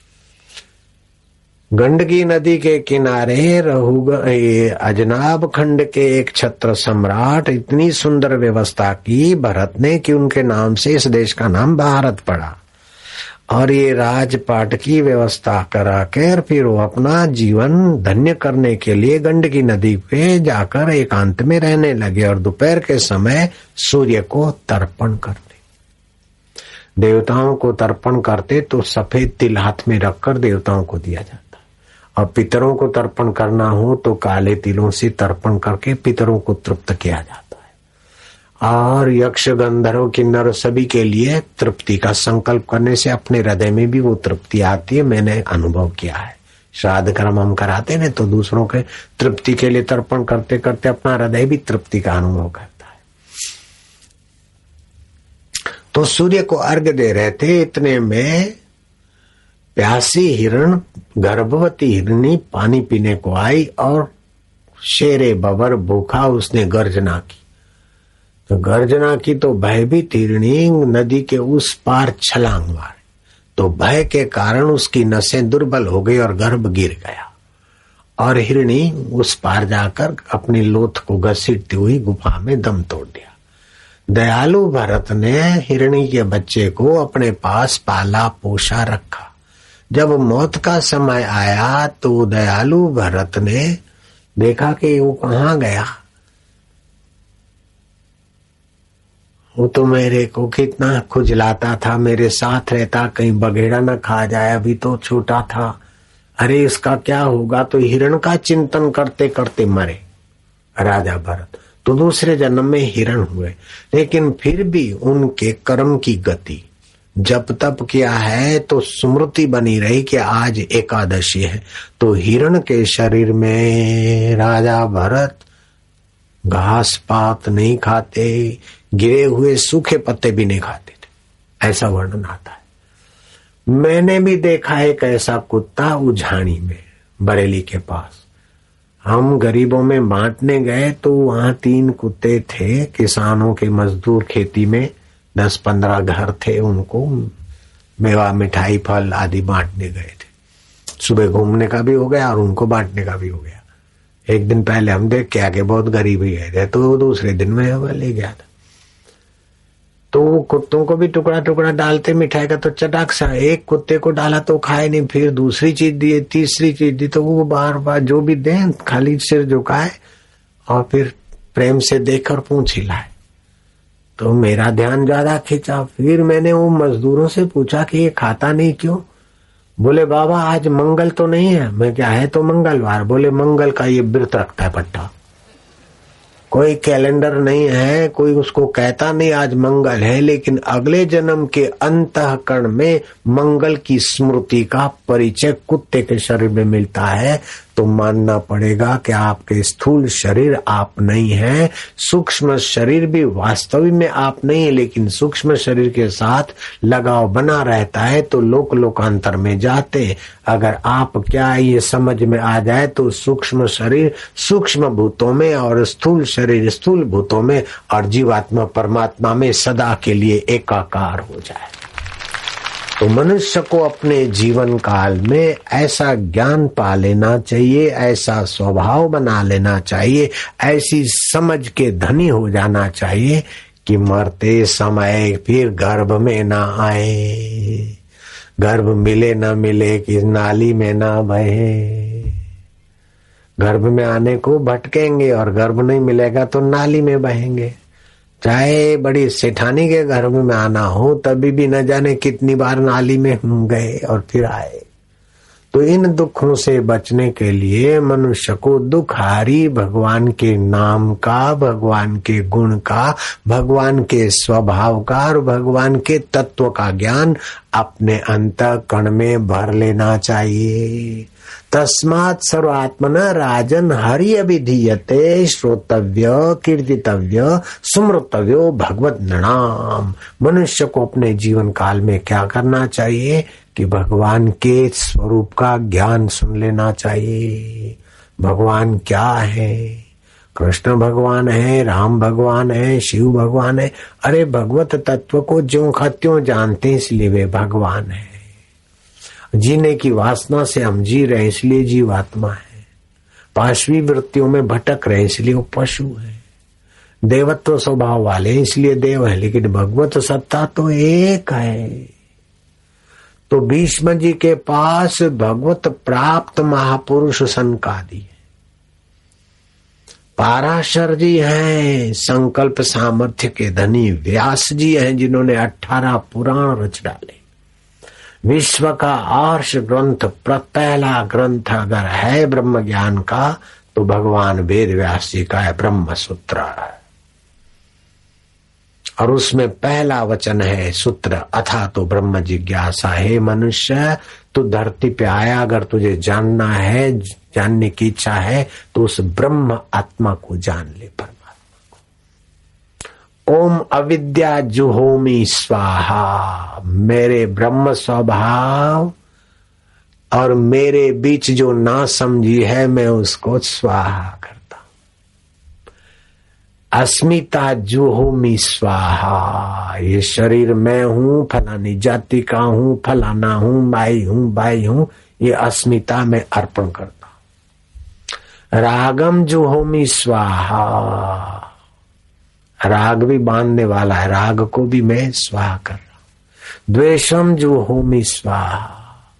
गंडकी नदी के किनारे अजनाब खंड के एक छत्र सम्राट इतनी सुंदर व्यवस्था की भरत ने कि उनके नाम से इस देश का नाम भारत पड़ा। और ये राजपाट की व्यवस्था कराकर फिर वो अपना जीवन धन्य करने के लिए गंडकी नदी पे जाकर एकांत में रहने लगे और दोपहर के समय सूर्य को तर्पण करते। देवताओं को तर्पण करते तो सफेद तिल हाथ में रखकर देवताओं को दिया जाता, और पितरों को तर्पण करना हो तो काले तिलों से तर्पण करके पितरों को तृप्त किया जाता है। और यक्ष गंधर्व किन्नर सभी के लिए तृप्ति का संकल्प करने से अपने हृदय में भी वो तृप्ति आती है। मैंने अनुभव किया है। श्राद्ध कर्म हम कराते हैं तो दूसरों के तृप्ति के लिए तर्पण करते करते अपना हृदय भी तृप्ति का अनुभव करता है। तो सूर्य को अर्घ्य दे रहे थे, इतने में प्यासी हिरण गर्भवती हिरनी पानी पीने को आई और शेरे बबर भूखा, उसने गर्जना की। तो गर्जना की तो भयभीत हिरणी नदी के उस पार छलांग मारे, तो भय के कारण उसकी नसें दुर्बल हो गई और गर्भ गिर गया और हिरणी उस पार जाकर अपनी लोथ को घसीटती हुई गुफा में दम तोड़ दिया। दयालु भरत ने हिरणी के बच्चे को अपने पास पाला पोषा रखा। जब मौत का समय आया तो दयालु भरत ने देखा कि वो कहाँ गया। वो तो मेरे को कितना खुजलाता था, मेरे साथ रहता, कहीं बगेड़ा न खा जाए, अभी तो छोटा था, अरे इसका क्या होगा। तो हिरण का चिंतन करते करते मरे राजा भरत। तो दूसरे जन्म में हिरण हुए, लेकिन फिर भी उनके कर्म की गति जब तप किया है तो स्मृति बनी रही कि आज एकादशी है। तो हिरण के शरीर में राजा भरत घास पात नहीं खाते, गिरे हुए सूखे पत्ते भी नहीं खाते थे, ऐसा वर्णन आता है। मैंने भी देखा एक ऐसा कुत्ता उझाणी में बरेली के पास। हम गरीबों में बांटने गए तो वहां 3 कुत्ते थे, किसानों के मजदूर, खेती में 10-15 घर थे, उनको मेवा मिठाई फल आदि बांटने गए थे। सुबह घूमने का भी हो गया और उनको बांटने का भी हो गया। एक दिन पहले हम देख के आगे बहुत गरीब ही गए थे, तो दूसरे दिन में हमें ले गया था। तो कुत्तों को भी टुकड़ा टुकड़ा डालते मिठाई का, तो चटाक सा एक कुत्ते को डाला तो खाए नहीं, फिर दूसरी चीज दी, तीसरी चीज दी, तो वो बार बार जो भी दें खाली सिर झुकाए और फिर प्रेम से देखकर पूंछ हिलाए। तो मेरा ध्यान ज्यादा खींचा। फिर मैंने वो मजदूरों से पूछा कि ये खाता नहीं क्यों। बोले बाबा आज मंगल तो नहीं है। मैं क्या है तो मंगलवार। बोले मंगल का ये व्रत रखता है पट्टा, कोई कैलेंडर नहीं है, कोई उसको कहता नहीं आज मंगल है, लेकिन अगले जन्म के अंतःकरण में मंगल की स्मृति का परिचय कुत्ते के शरीर में मिलता है। तो मानना पड़ेगा कि आपके स्थूल शरीर आप नहीं है, सूक्ष्म शरीर भी वास्तविक में आप नहीं है, लेकिन सूक्ष्म शरीर के साथ लगाव बना रहता है। तो लोक लोकांतर में जाते अगर आप क्या ये समझ में आ जाए तो सूक्ष्म शरीर सूक्ष्म भूतों में और स्थूल शरीर स्थूल भूतों में और जीवात्मा परमात्मा में सदा के लिए एकाकार हो जाए। तो मनुष्य को अपने जीवन काल में ऐसा ज्ञान पा लेना चाहिए, ऐसा स्वभाव बना लेना चाहिए, ऐसी समझ के धनी हो जाना चाहिए कि मरते समय फिर गर्भ में ना आए, गर्भ मिले ना मिले कि नाली में ना बहे। गर्भ में आने को भटकेंगे और गर्भ नहीं मिलेगा तो नाली में बहेंगे। चाहे बड़ी सेठानी के घर में आना हो तभी भी न जाने कितनी बार नाली में गए और फिर आए। तो इन दुखों से बचने के लिए मनुष्य को दुखारी भगवान के नाम का, भगवान के गुण का, भगवान के स्वभाव का और भगवान के तत्व का ज्ञान अपने अंतःकरण में भर लेना चाहिए। तस्मात् सर्वात्मना राजन हरि अभिधीयते श्रोतव्य कीर्तितव्य सुमृतव्यो भगवत नृणाम। मनुष्य को अपने जीवन काल में क्या करना चाहिए कि भगवान के स्वरूप का ज्ञान सुन लेना चाहिए। भगवान क्या है? कृष्ण भगवान है, राम भगवान है, शिव भगवान है। अरे भगवत तत्व को ज्यों का त्यों जानते इसलिए वे भगवान है। जीने की वासना से हम जी रहे इसलिए जीवात्मा है। पाशवी वृत्तियों में भटक रहे इसलिए वो पशु है। देवत्व स्वभाव वाले इसलिए देव है, लेकिन भगवत सत्ता तो एक है। तो भीष्म जी के पास भगवत प्राप्त महापुरुष सनकादि है, पाराशर जी हैं, संकल्प सामर्थ्य के धनी व्यास जी हैं जिन्होंने 18 पुराण रच डाले। विश्व का आर्ष ग्रंथ पहला ग्रंथ अगर है ब्रह्म ज्ञान का तो भगवान वेद व्यास जी का है ब्रह्म सूत्र, और उसमें पहला वचन है सूत्र अथा तो ब्रह्म जिज्ञासा। है मनुष्य, तू धरती पे आया, अगर तुझे जानना है, जानने की इच्छा है तो उस ब्रह्म आत्मा को जान ले, परमात्मा को। ओम अविद्या जुहोमी स्वाहा। मेरे ब्रह्म स्वभाव और मेरे बीच जो ना समझी है मैं उसको स्वाहा करता। अस्मिता जुहोमी स्वाहा। ये शरीर मैं हूं, फलानी जाति का हूं, फलाना हूं, बाई हूं, ये अस्मिता में अर्पण करता हूं। रागम जुहोमी स्वाहा। राग भी बांधने वाला है, राग को भी मैं स्वाहा कर रहा हूं। द्वेषम जुहोमी स्वाहा।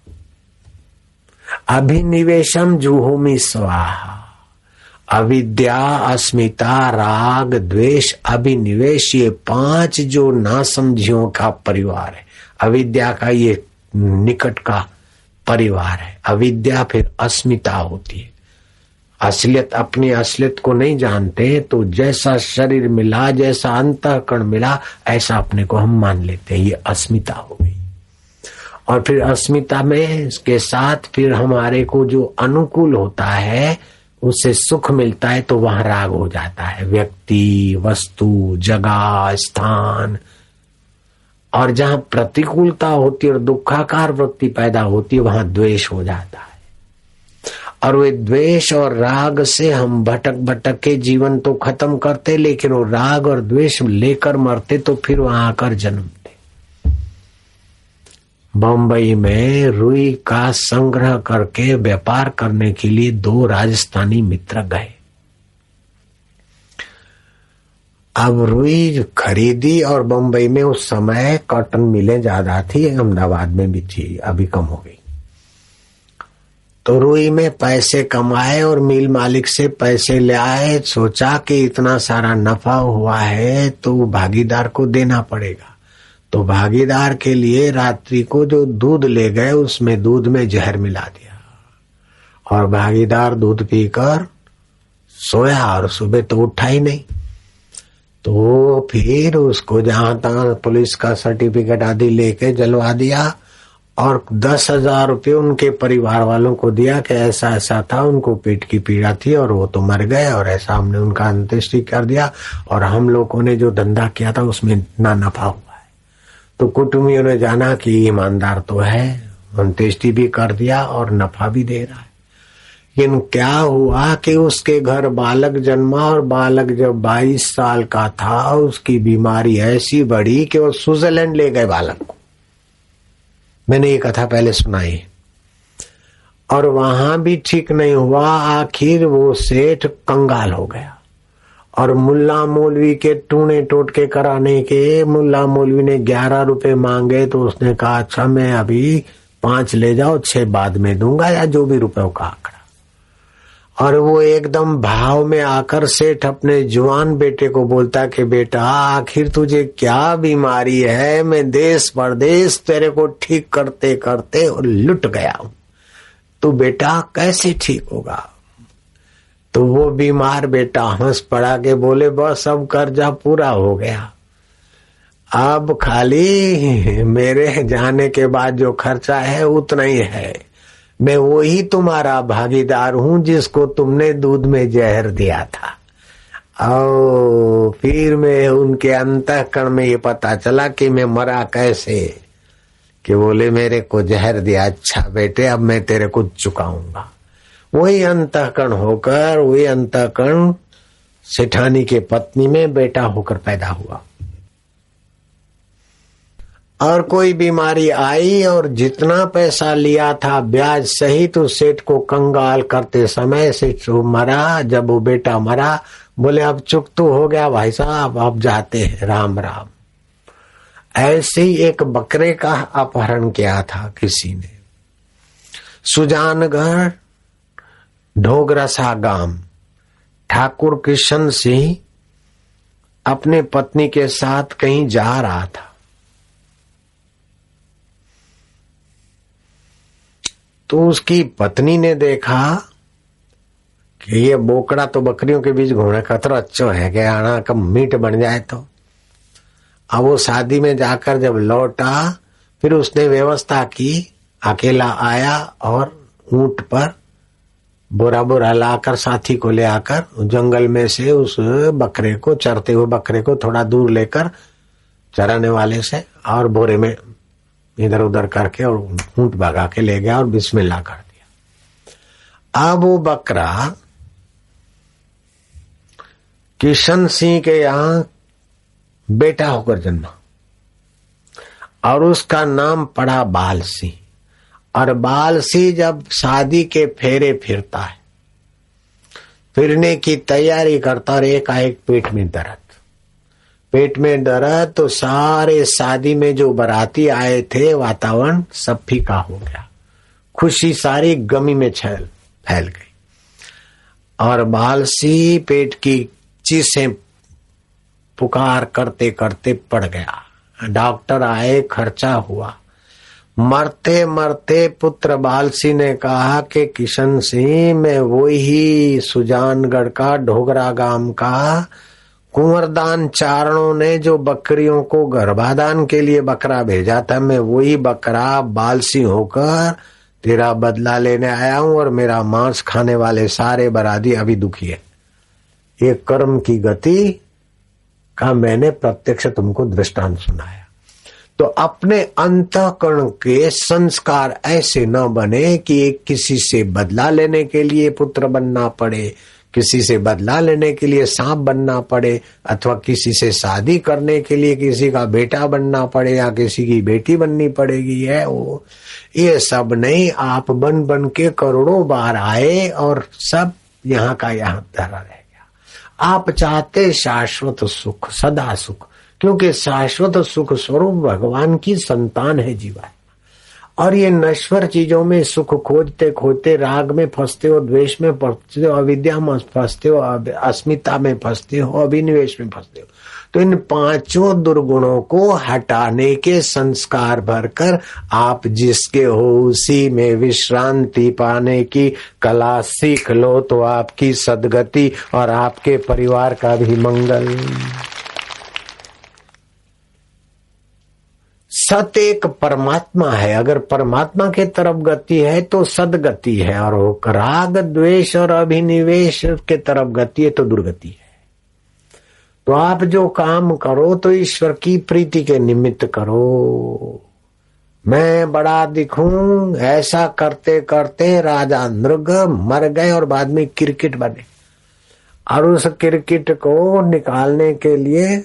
अभिनिवेशम जुहोमी स्वाहा। अविद्या, अस्मिता, राग, द्वेष, अभिनिवेश, ये 5 जो नासमझियों का परिवार है। अविद्या का ये निकट का परिवार है। अविद्या फिर अस्मिता होती है। असलियत, अपनी असलियत को नहीं जानते तो जैसा शरीर मिला, जैसा अंतःकरण मिला, ऐसा अपने को हम मान लेते हैं। ये अस्मिता हो गई। और फिर अस्मिता में इसके साथ फिर हमारे को जो अनुकूल होता है, उससे सुख मिलता है, तो वहां राग हो जाता है। व्यक्ति, वस्तु, जगह, स्थान। और जहां प्रतिकूलता होती है और दुखाकार वृत्ति पैदा होती है, वहां द्वेष हो जाता है। और वे द्वेष और राग से हम भटक भटक के जीवन तो खत्म करते, लेकिन वो राग और द्वेष लेकर मरते तो फिर वहां आकर जन्मते। बम्बई में रुई का संग्रह करके व्यापार करने के लिए 2 राजस्थानी मित्र गए। अब रुई खरीदी और बम्बई में उस समय कॉटन मिलें ज्यादा थी, अहमदाबाद में भी थी, अभी कम हो गई। तो रुई में पैसे कमाए और मिल मालिक से पैसे ले आए। सोचा कि इतना सारा नफा हुआ है तो भागीदार को देना पड़ेगा। तो भागीदार के लिए रात्रि को जो दूध ले गए उसमें दूध में जहर मिला दिया, और भागीदार दूध पीकर सोया और सुबह तो उठा ही नहीं। तो फिर उसको जहां तहां पुलिस का सर्टिफिकेट आदि लेके जलवा दिया और 10,000 रुपये उनके परिवार वालों को दिया कि ऐसा ऐसा था, उनको पेट की पीड़ा थी और वो तो मर गए, और ऐसा हमने उनका अंत्येष्टि कर दिया, और हम लोगों ने जो धंधा किया था उसमें इतना नफा हुआ है। तो कुटुंबियों ने जाना कि ईमानदार तो है, अंत्येष्टि भी कर दिया और नफा भी दे रहा है। लेकिन क्या हुआ कि उसके घर बालक जन्मा, और बालक जब 22 साल का था उसकी बीमारी ऐसी बढ़ी कि वो स्विट्जरलैंड ले गए बालक को। मैंने ये कथा पहले सुनाई। और वहां भी ठीक नहीं हुआ, आखिर वो सेठ कंगाल हो गया। और मुल्ला मौलवी के टूने टोटके कराने के मुल्ला मौलवी ने 11 रुपए मांगे, तो उसने कहा अच्छा मैं अभी 5 ले जाओ, 6 बाद में दूंगा, या जो भी रुपयों का आंकड़ा। और वो एकदम भाव में आकर सेठ अपने जुआन बेटे को बोलता कि बेटा आखिर तुझे क्या बीमारी है, मैं देश परदेश तेरे को ठीक करते करते और लुट गया हूं, तू बेटा कैसे ठीक होगा। तो वो बीमार बेटा हंस पड़ा के बोले बस अब कर्जा पूरा हो गया, अब खाली मेरे जाने के बाद जो खर्चा है उतना ही है, मैं वही तुम्हारा भागीदार हूं जिसको तुमने दूध में जहर दिया था। और फिर मैं उनके अंतःकरण में ये पता चला कि मैं मरा कैसे, कि बोले मेरे को जहर दिया, अच्छा बेटे अब मैं तेरे को चुकाऊंगा। वही अंतःकरण होकर वही अंतःकरण सेठानी के पत्नी में बेटा होकर पैदा हुआ। और कोई बीमारी आई और जितना पैसा लिया था ब्याज सहित उस सेठ को कंगाल करते समय सेठ मरा। जब वो बेटा मरा बोले अब चुकतू हो गया भाई साहब, अब जाते हैं, राम राम। ऐसे ही एक बकरे का अपहरण किया था किसी ने। सुजानगढ़ ढोगरसा गांव, ठाकुर किशन सिंह अपने पत्नी के साथ कहीं जा रहा था। तो उसकी पत्नी ने देखा कि ये बोकड़ा तो बकरियों के बीच घूमने का तो अच्छा है कि आना का मीट बन जाए। तो अब वो शादी में जाकर जब लौटा फिर उसने व्यवस्था की, अकेला आया और ऊंट पर बोरा बोरा लाकर साथी को ले आकर जंगल में से उस बकरे को, चरते हुए बकरे को थोड़ा दूर लेकर चराने वाले से और बोरे में इधर उधर करके और ऊंट भगा के ले गया और बिस्मिल्लाह कर दिया। अब वो बकरा किशन सिंह के यहां बेटा होकर जन्मा और उसका नाम पड़ा बाल सिंह। और बाल सिंह जब शादी के फेरे फिरता है, फिरने की तैयारी करता और एकाएक पेट में दर्द तो सारे शादी में जो बाराती आए थे वातावरण सब फीका हो गया, खुशी सारी गमी में फैल गई। और बालसी पेट की चीसें पुकार करते करते पड़ गया। डॉक्टर आए, खर्चा हुआ। मरते मरते पुत्र बालसी ने कहा कि किशन सिंह मैं वही सुजानगढ़ का ढोगरा गांव का कुंवरदान चारणों ने जो बकरियों को गर्भाधान के लिए बकरा भेजा था, मैं वही बकरा बालसी होकर तेरा बदला लेने आया हूं और मेरा मांस खाने वाले सारे बरादी अभी दुखी है। ये कर्म की गति का मैंने प्रत्यक्ष तुमको दृष्टांत सुनाया। तो अपने अंतःकरण के संस्कार ऐसे न बने कि किसी से बदला लेने के लिए पुत्र बनना पड़े, किसी से बदला लेने के लिए सांप बनना पड़े, अथवा किसी से शादी करने के लिए किसी का बेटा बनना पड़े या किसी की बेटी बननी पड़ेगी। है वो ये सब नहीं। आप बन बन के करोड़ों बार आए और सब यहाँ का यहाँ धरा रह गया। आप चाहते शाश्वत सुख, सदा सुख, क्योंकि शाश्वत सुख स्वरूप भगवान की संतान है जीवन। और ये नश्वर चीजों में सुख खोजते खोजते राग में फंसते हो, द्वेष में फंसते हो, अविद्या में फंसते हो, अस्मिता में फंसते हो, अभिनिवेश में फंसते हो। तो इन पांचों दुर्गुणों को हटाने के संस्कार भरकर आप जिसके हो उसी में विश्रांति पाने की कला सीख लो तो आपकी सद्गति और आपके परिवार का भी मंगल। सत एक परमात्मा है। अगर परमात्मा के तरफ गति है तो सदगति है, और राग द्वेष और अभिनिवेश के तरफ गति है तो दुर्गति है। तो आप जो काम करो तो ईश्वर की प्रीति के निमित्त करो। मैं बड़ा दिखूं ऐसा करते करते राजा नृग मर गए और बाद में क्रिकेट बने। और उस क्रिकेट को निकालने के लिए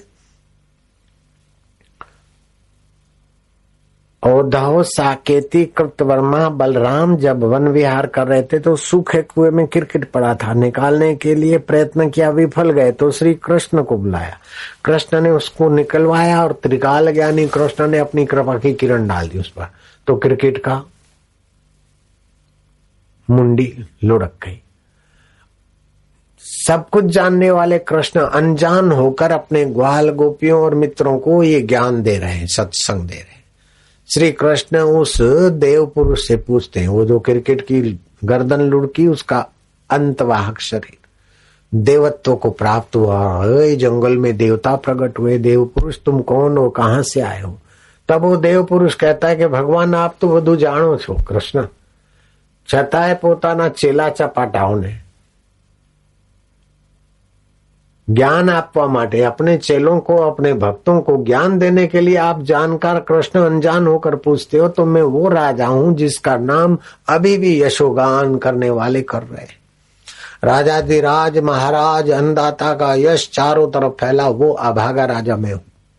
उद्धव, साकेती, कृतवर्मा, बलराम जब वन विहार कर रहे थे तो सूखे कुएं में क्रिकेट पड़ा था। निकालने के लिए प्रयत्न किया, विफल गए तो श्री कृष्ण को बुलाया। कृष्ण ने उसको निकलवाया और त्रिकाल ज्ञानी कृष्ण ने अपनी कृपा की किरण डाल दी उस पर, तो क्रिकेट का मुंडी लुढ़क गई। सब कुछ जानने वाले कृष्ण अनजान होकर अपने ग्वाल गोपियों और मित्रों को ये ज्ञान दे रहे हैं, सत्संग दे रहे हैं। श्री कृष्ण उस देव पुरुष से पूछते हैं, वो जो क्रिकेट की गर्दन लुढ़की उसका अंतवाहक शरीर देवत्व को प्राप्त हुआ, जंगल में देवता प्रकट हुए, देव पुरुष तुम कौन हो, कहां से आए हो? तब वो देव पुरुष कहता है कि भगवान आप तो બધું જાણો છો કૃષ્ણ, છતાંય પોતાના ચેલા ચપાટાઓને ज्ञान आपवा माटे, अपने चेलों को, अपने भक्तों को ज्ञान देने के लिए आप जानकार कृष्ण अनजान होकर पूछते हो, तो मैं वो राजा हूं जिसका नाम अभी भी यशोगान करने वाले कर रहे। राजाधिराज महाराज अन्नदाता का यश चारों तरफ फैला, वो अभागा राजा मैं हूं।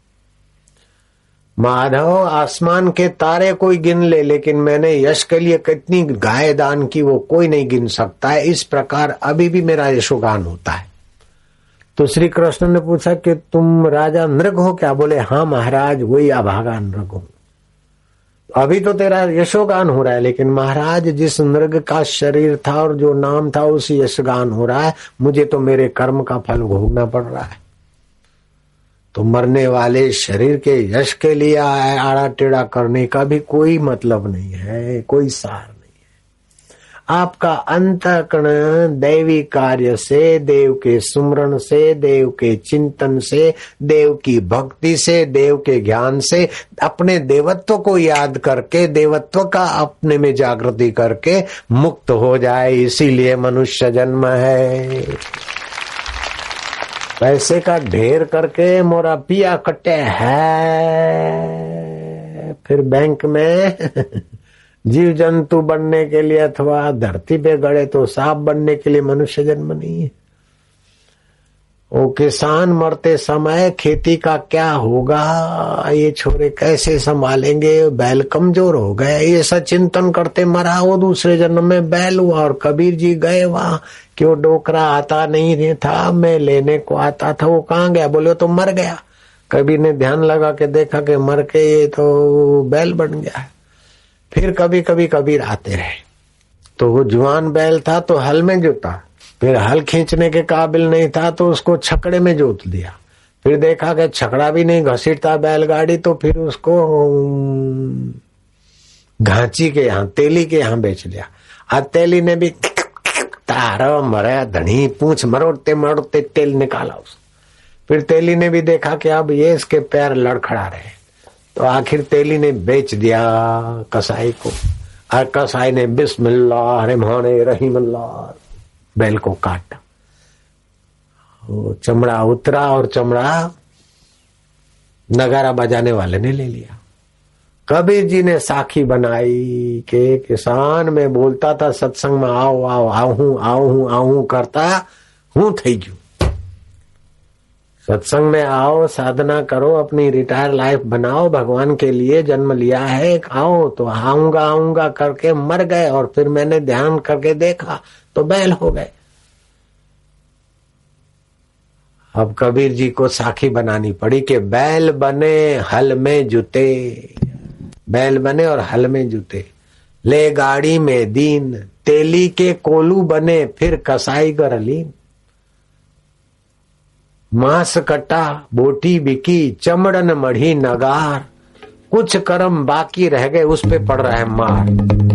माधव आसमान के तारे कोई गिन ले, लेकिन मैंने यश के लिए कितनी गाय दान की वो कोई नहीं गिन सकता है। इस प्रकार अभी भी मेरा यशोगान होता है। तो श्री कृष्ण ने पूछा कि तुम राजा नृग हो क्या? बोले हाँ महाराज, वही अभागा नृग हूं। अभी तो तेरा यशोगान हो रहा है, लेकिन महाराज जिस नृग का शरीर था और जो नाम था उसी यशगान हो रहा है। मुझे तो मेरे कर्म का फल भोगना पड़ रहा है। तो मरने वाले शरीर के यश के लिए आड़ा टेढ़ा करने का भी कोई मतलब नहीं है, कोई सार नहीं है। आपका अंतःकरण दैवी कार्य से, देव के सुमरण से, देव के चिंतन से, देव की भक्ति से, देव के ज्ञान से, अपने देवत्व को याद करके, देवत्व का अपने में जागृति करके मुक्त हो जाए। इसीलिए मनुष्य जन्म है। पैसे का ढेर करके मोरा पिया कटे है, फिर बैंक में जीव जंतु बनने के लिए अथवा धरती पे गड़े तो सांप बनने के लिए मनुष्य जन्म नहीं है। वो किसान मरते समय खेती का क्या होगा, ये छोरे कैसे संभालेंगे, बैल कमजोर हो गए, ये सब चिंतन करते मरा। वो दूसरे जन्म में बैल हुआ। और कबीर जी गए वहां कि वो डोकरा आता नहीं था, मैं लेने को आता था, वो कहाँ गया? बोले तो मर गया। कबीर ने ध्यान लगा के देखा कि मर के ये तो बैल बन गया है। फिर कभी कभी कबीर आते रहे। तो वो जवान बैल था तो हल में जोता, फिर हल खींचने के काबिल नहीं था तो उसको छकड़े में जोत दिया। फिर देखा कि छकड़ा भी नहीं घसीटता बैलगाड़ी, तो फिर उसको घांची के यहाँ, तेली के यहाँ बेच दिया। आज तेली ने भी तारा मरा धनी पूछ मरोड़ते मरोड़ते तेल निकाला उसको। फिर तेली ने भी देखा कि अब ये इसके पैर लड़खड़ा रहे, तो आखिर तेली ने बेच दिया कसाई को। और कसाई ने बिस्मिल्लाह रहमान रहीमल्लाह बैल को काटा। वो चमड़ा उतरा और चमड़ा नगारा बजाने वाले ने ले लिया। कबीर जी ने साखी बनाई कि किसान में बोलता था सत्संग में आओ आओ आऊं करता हूं थई गયું। सत्संग में आओ, साधना करो, अपनी रिटायर लाइफ बनाओ, भगवान के लिए जन्म लिया है, आओ। तो आऊंगा करके मर गए। और फिर मैंने ध्यान करके देखा तो बैल हो गए। अब कबीर जी को साखी बनानी पड़ी कि बैल बने हल में जुते, बैल बने और हल में जुते, ले गाड़ी में दीन, तेली के कोलू बने फिर कसाई गरलीन। मांस कटा बोटी बिकी चमड़न मढ़ी नगार, कुछ कर्म बाकी रह गए उस पे पड़ रहा है मार।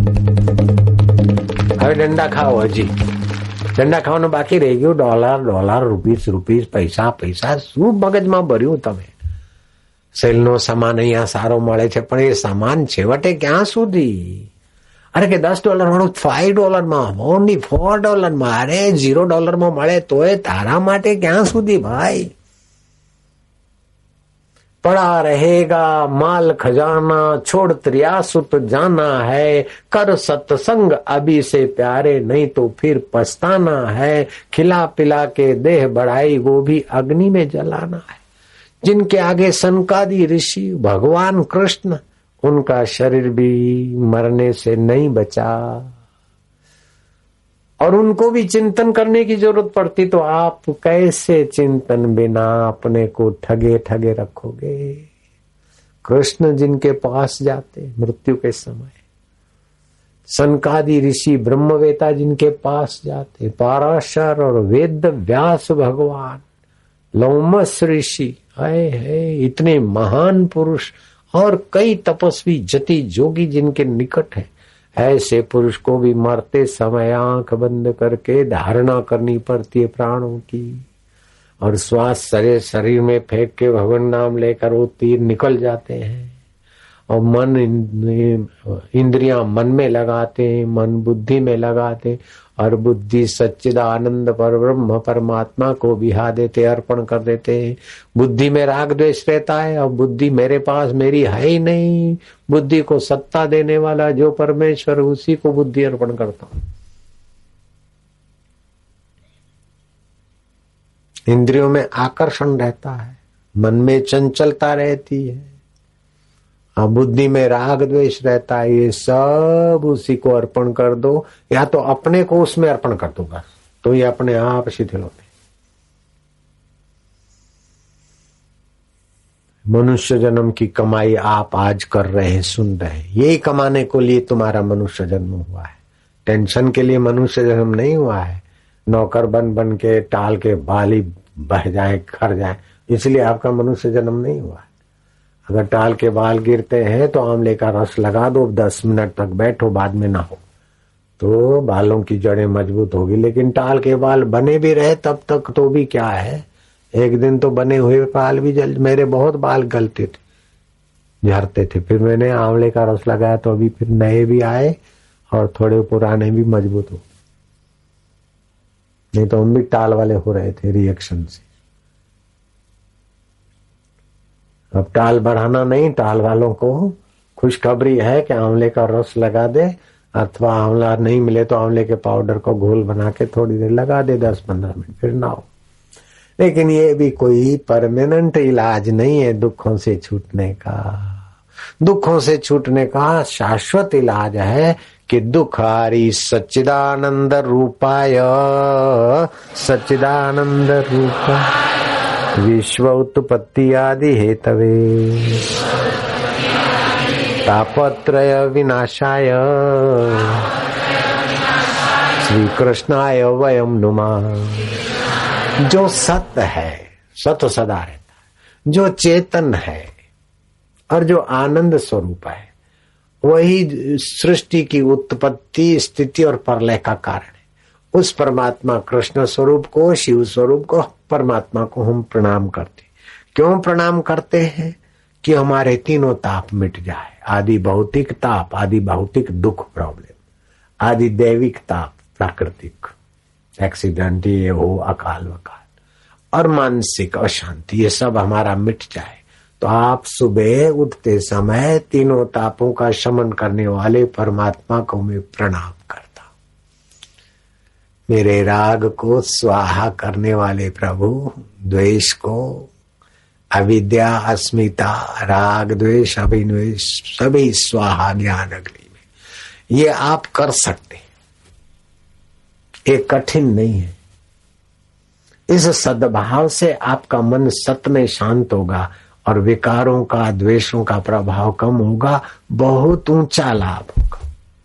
હવે डंडा खाओ, हजी डंडा खाવાનું બાકી રહી ગયું। ડોલર રૂપીસ પૈસા શું મગજમાં ભર્યું તમે? સેલનો સામાન અહીંયા સારો મળે છે, પણ એ સામાન છેવટે ક્યાં સુધી? અરે કે $10 વાળું $5 માં, ઓનલી $4 માં, અરે $0 માં મળે તોય તારા માટે ક્યાં સુધી ભાઈ? पड़ा रहेगा माल खजाना, छोड़ त्रियासुत जाना है, कर सत्संग अभी से प्यारे, नहीं तो फिर पछताना है। खिला पिला के देह बढ़ाई वो भी अग्नि में जलाना है। जिनके आगे सनकादि ऋषि भगवान कृष्ण, उनका शरीर भी मरने से नहीं बचा, और उनको भी चिंतन करने की जरूरत पड़ती। तो आप कैसे चिंतन बिना अपने को ठगे ठगे रखोगे? कृष्ण जिनके पास जाते मृत्यु के समय, सनकादि ऋषि ब्रह्मवेता जिनके पास जाते, पाराशर और वेद व्यास भगवान, लौमस ऋषि, है इतने महान पुरुष और कई तपस्वी जति जोगी जिनके निकट है, ऐसे पुरुष को भी मरते समय आंख बंद करके धारणा करनी पड़ती है प्राणों की, और श्वास शरीर में फेंक के भगवान नाम लेकर वो तीर निकल जाते हैं। और मन इंद्रियां मन में लगाते हैं, मन बुद्धि में लगाते, और बुद्धि सच्चिदानंद पर ब्रह्म परमात्मा को बिहा देते, अर्पण कर देते हैं। बुद्धि में राग द्वेष रहता है और बुद्धि मेरे पास मेरी है ही नहीं, बुद्धि को सत्ता देने वाला जो परमेश्वर उसी को बुद्धि अर्पण करता हूं। इंद्रियों में आकर्षण रहता है, मन में चंचलता रहती है, और बुद्धि में राग द्वेष रहता है। ये सब उसी को अर्पण कर दो, या तो अपने को उसमें अर्पण कर दो बस, तो ये अपने आप शिथिल होते। मनुष्य जन्म की कमाई आप आज कर रहे हैं, सुन रहे हैं, यही कमाने को लिए तुम्हारा मनुष्य जन्म हुआ है। टेंशन के लिए मनुष्य जन्म नहीं हुआ है, नौकर बन बन के टाल के बाली बह जाए खर जाए, इसलिए आपका मनुष्य जन्म नहीं हुआ है। अगर टाल के बाल गिरते हैं तो आंवले का रस लगा दो, 10 मिनट तक बैठो, बाद में ना हो तो बालों की जड़ें मजबूत होगी। लेकिन टाल के बाल बने भी रहे तब तक तो भी क्या है, एक दिन तो बने हुए बाल भी जल, मेरे बहुत बाल गलते थे, झड़ते थे, फिर मैंने आंवले का रस लगाया तो अभी फिर नए भी आए और थोड़े पुराने भी मजबूत हो, नहीं तो हम भी टाल वाले हो रहे थे रिएक्शन से। अब टाल बढ़ाना नहीं, टाल वालों को खुशखबरी है कि आंवले का रस लगा दे, अथवा आंवला नहीं मिले तो आंवले के पाउडर को घोल बना के थोड़ी देर लगा दे, 10-15 मिनट, फिर ना हो। लेकिन ये भी कोई परमानेंट इलाज नहीं है दुखों से छूटने का। दुखों से छूटने का शाश्वत इलाज है कि दुखारी सच्चिदानंद रूपाय, सच्चिदानंद रूपाय विश्व उत्पत्ति आदि हेतवे, तापत्रय विनाशाय श्री कृष्णाय वयम नुमः। जो सत्य है, सत्य सदा रहता है, जो चेतन है और जो आनंद स्वरूप है, वही सृष्टि की उत्पत्ति, स्थिति और प्रलय का कारण है। उस परमात्मा कृष्ण स्वरूप को, शिव स्वरूप को, परमात्मा को हम प्रणाम करते। क्यों प्रणाम करते हैं? कि हमारे तीनों ताप मिट जाए, आदि भौतिक ताप, आदि भौतिक दुख प्रॉब्लम, आदि दैविक ताप प्राकृतिक एक्सीडेंट ये हो, अकाल वकाल, और मानसिक अशांति, ये सब हमारा मिट जाए। तो आप सुबह उठते समय तीनों तापों का शमन करने वाले परमात्मा को मैं प्रणाम करता। मेरे राग को स्वाहा करने वाले प्रभु, द्वेष को, अविद्या, अस्मिता, राग, द्वेष, अभिनिवेश सभी स्वाहा ज्ञान अग्नि में, ये आप कर सकते हैं, ये कठिन नहीं है। इस सद्भाव से आपका मन सत में शांत होगा और विकारों का, द्वेषों का प्रभाव कम होगा, बहुत ऊंचा लाभ होगा।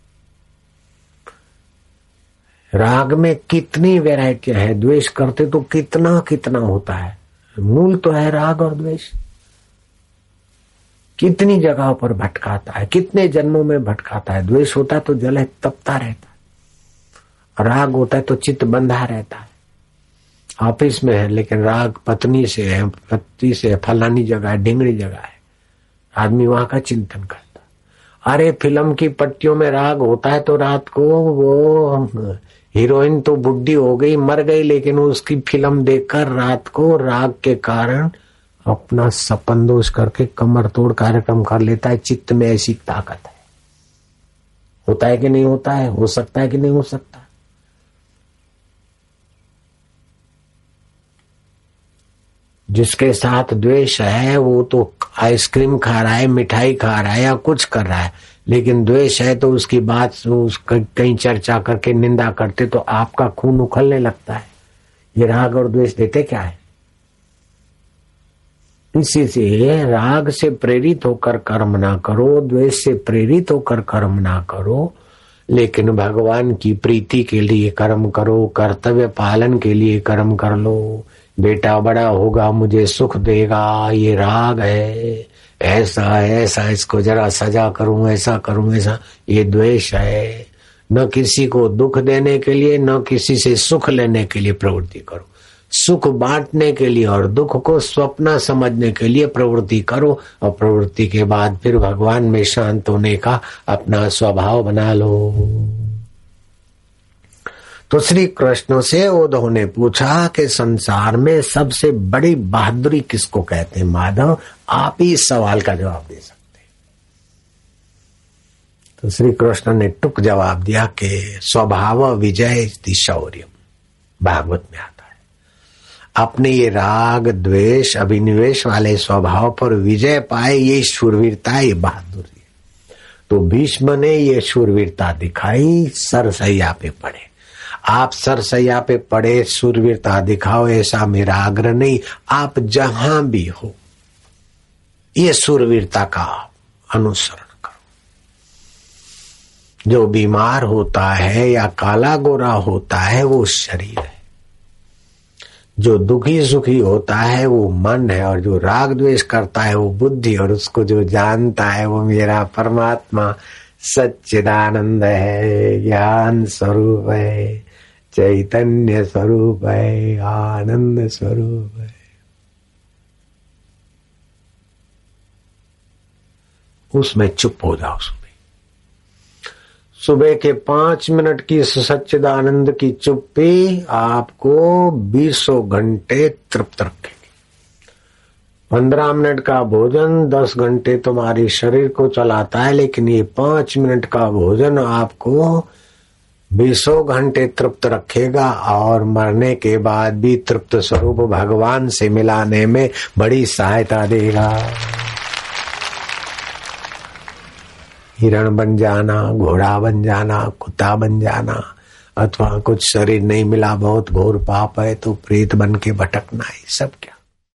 राग में कितनी वैरायटियां है, द्वेष करते तो कितना कितना होता है, मूल तो है राग और द्वेष। कितनी जगहों पर भटकाता है, कितने जन्मों में भटकाता है। द्वेष होता है तो जले तपता रहता है, राग होता है तो चित्त बंधा रहता है। ऑफिस में है लेकिन राग पत्नी से है, पति से, फलानी जगह है, ढिंगड़ी जगह है, आदमी वहां का चिंतन करता। अरे फिल्म की पट्टियों में राग होता है तो रात को वो हीरोइन तो बुढ़ी हो गई, मर गई, लेकिन उसकी फिल्म देखकर रात को राग के कारण अपना सपन दोष करके कमर तोड़ कार्यक्रम कर लेता है। चित्त में ऐसी ताकत है। होता है कि नहीं होता है, हो सकता है कि नहीं हो सकता। जिसके साथ द्वेष है वो तो आइसक्रीम खा रहा है, मिठाई खा रहा है या कुछ कर रहा है, लेकिन द्वेष है तो उसकी बात कहीं चर्चा करके निंदा करते तो आपका खून उखलने लगता है। ये राग और द्वेष देते क्या है? इसी से राग से प्रेरित होकर कर्म ना करो, द्वेष से प्रेरित होकर कर्म ना करो, लेकिन भगवान की प्रीति के लिए कर्म करो, कर्तव्य पालन के लिए कर्म कर लो। बेटा बड़ा होगा मुझे सुख देगा, ये राग है, ऐसा है ऐसा, इसको जरा सजा करूं, ऐसा करूं ऐसा, ये द्वेष है। न किसी को दुख देने के लिए, न किसी से सुख लेने के लिए प्रवृत्ति करो। सुख बांटने के लिए और दुख को स्वप्न समझने के लिए प्रवृत्ति करो, और प्रवृत्ति के बाद फिर भगवान में शांत होने का अपना स्वभाव बना लो। तो श्री कृष्ण से उद्धव ने पूछा कि संसार में सबसे बड़ी बहादुरी किसको कहते हैं? माधव, आप ही इस सवाल का जवाब दे सकते। तो श्री कृष्ण ने टुक जवाब दिया कि स्वभाव विजय शौर्य, भागवत में आता है। अपने ये राग द्वेष अभिनिवेश वाले स्वभाव पर विजय पाए, ये शूरवीरता, ये बहादुरी। तो भीष्म ने ये शूरवीरता दिखाई, सरसैया पे पड़े। आप सरसैया पे पड़े, शूरवीरता दिखाओ, ऐसा मेरा आग्रह नहीं। आप जहां भी हो ये शूरवीरता का अनुसरण करो। जो बीमार होता है या काला गोरा होता है वो शरीर है, जो दुखी सुखी होता है वो मन है, और जो राग द्वेष करता है वो बुद्धि, और उसको जो जानता है वो मेरा परमात्मा सच्चिदानंद है, ज्ञान स्वरूप है, चैतन्य स्वरूप है, आनंद स्वरूप है। उसमें चुप हो जाओ। सुबह के 5 मिनट की सच्चिदानंद की चुप्पी आपको 20 घंटे तृप्त रखेगी। 15 मिनट का भोजन 10 घंटे तुम्हारे शरीर को चलाता है, लेकिन ये 5 मिनट का भोजन आपको 20 घंटे तृप्त रखेगा, और मरने के बाद भी तृप्त स्वरूप भगवान से मिलाने में बड़ी सहायता देगा। हिरण बन जाना, घोड़ा बन जाना, कुत्ता बन जाना, अथवा कुछ शरीर नहीं मिला, बहुत घोर पाप है तो प्रेत बन के भटकना, है सब क्या?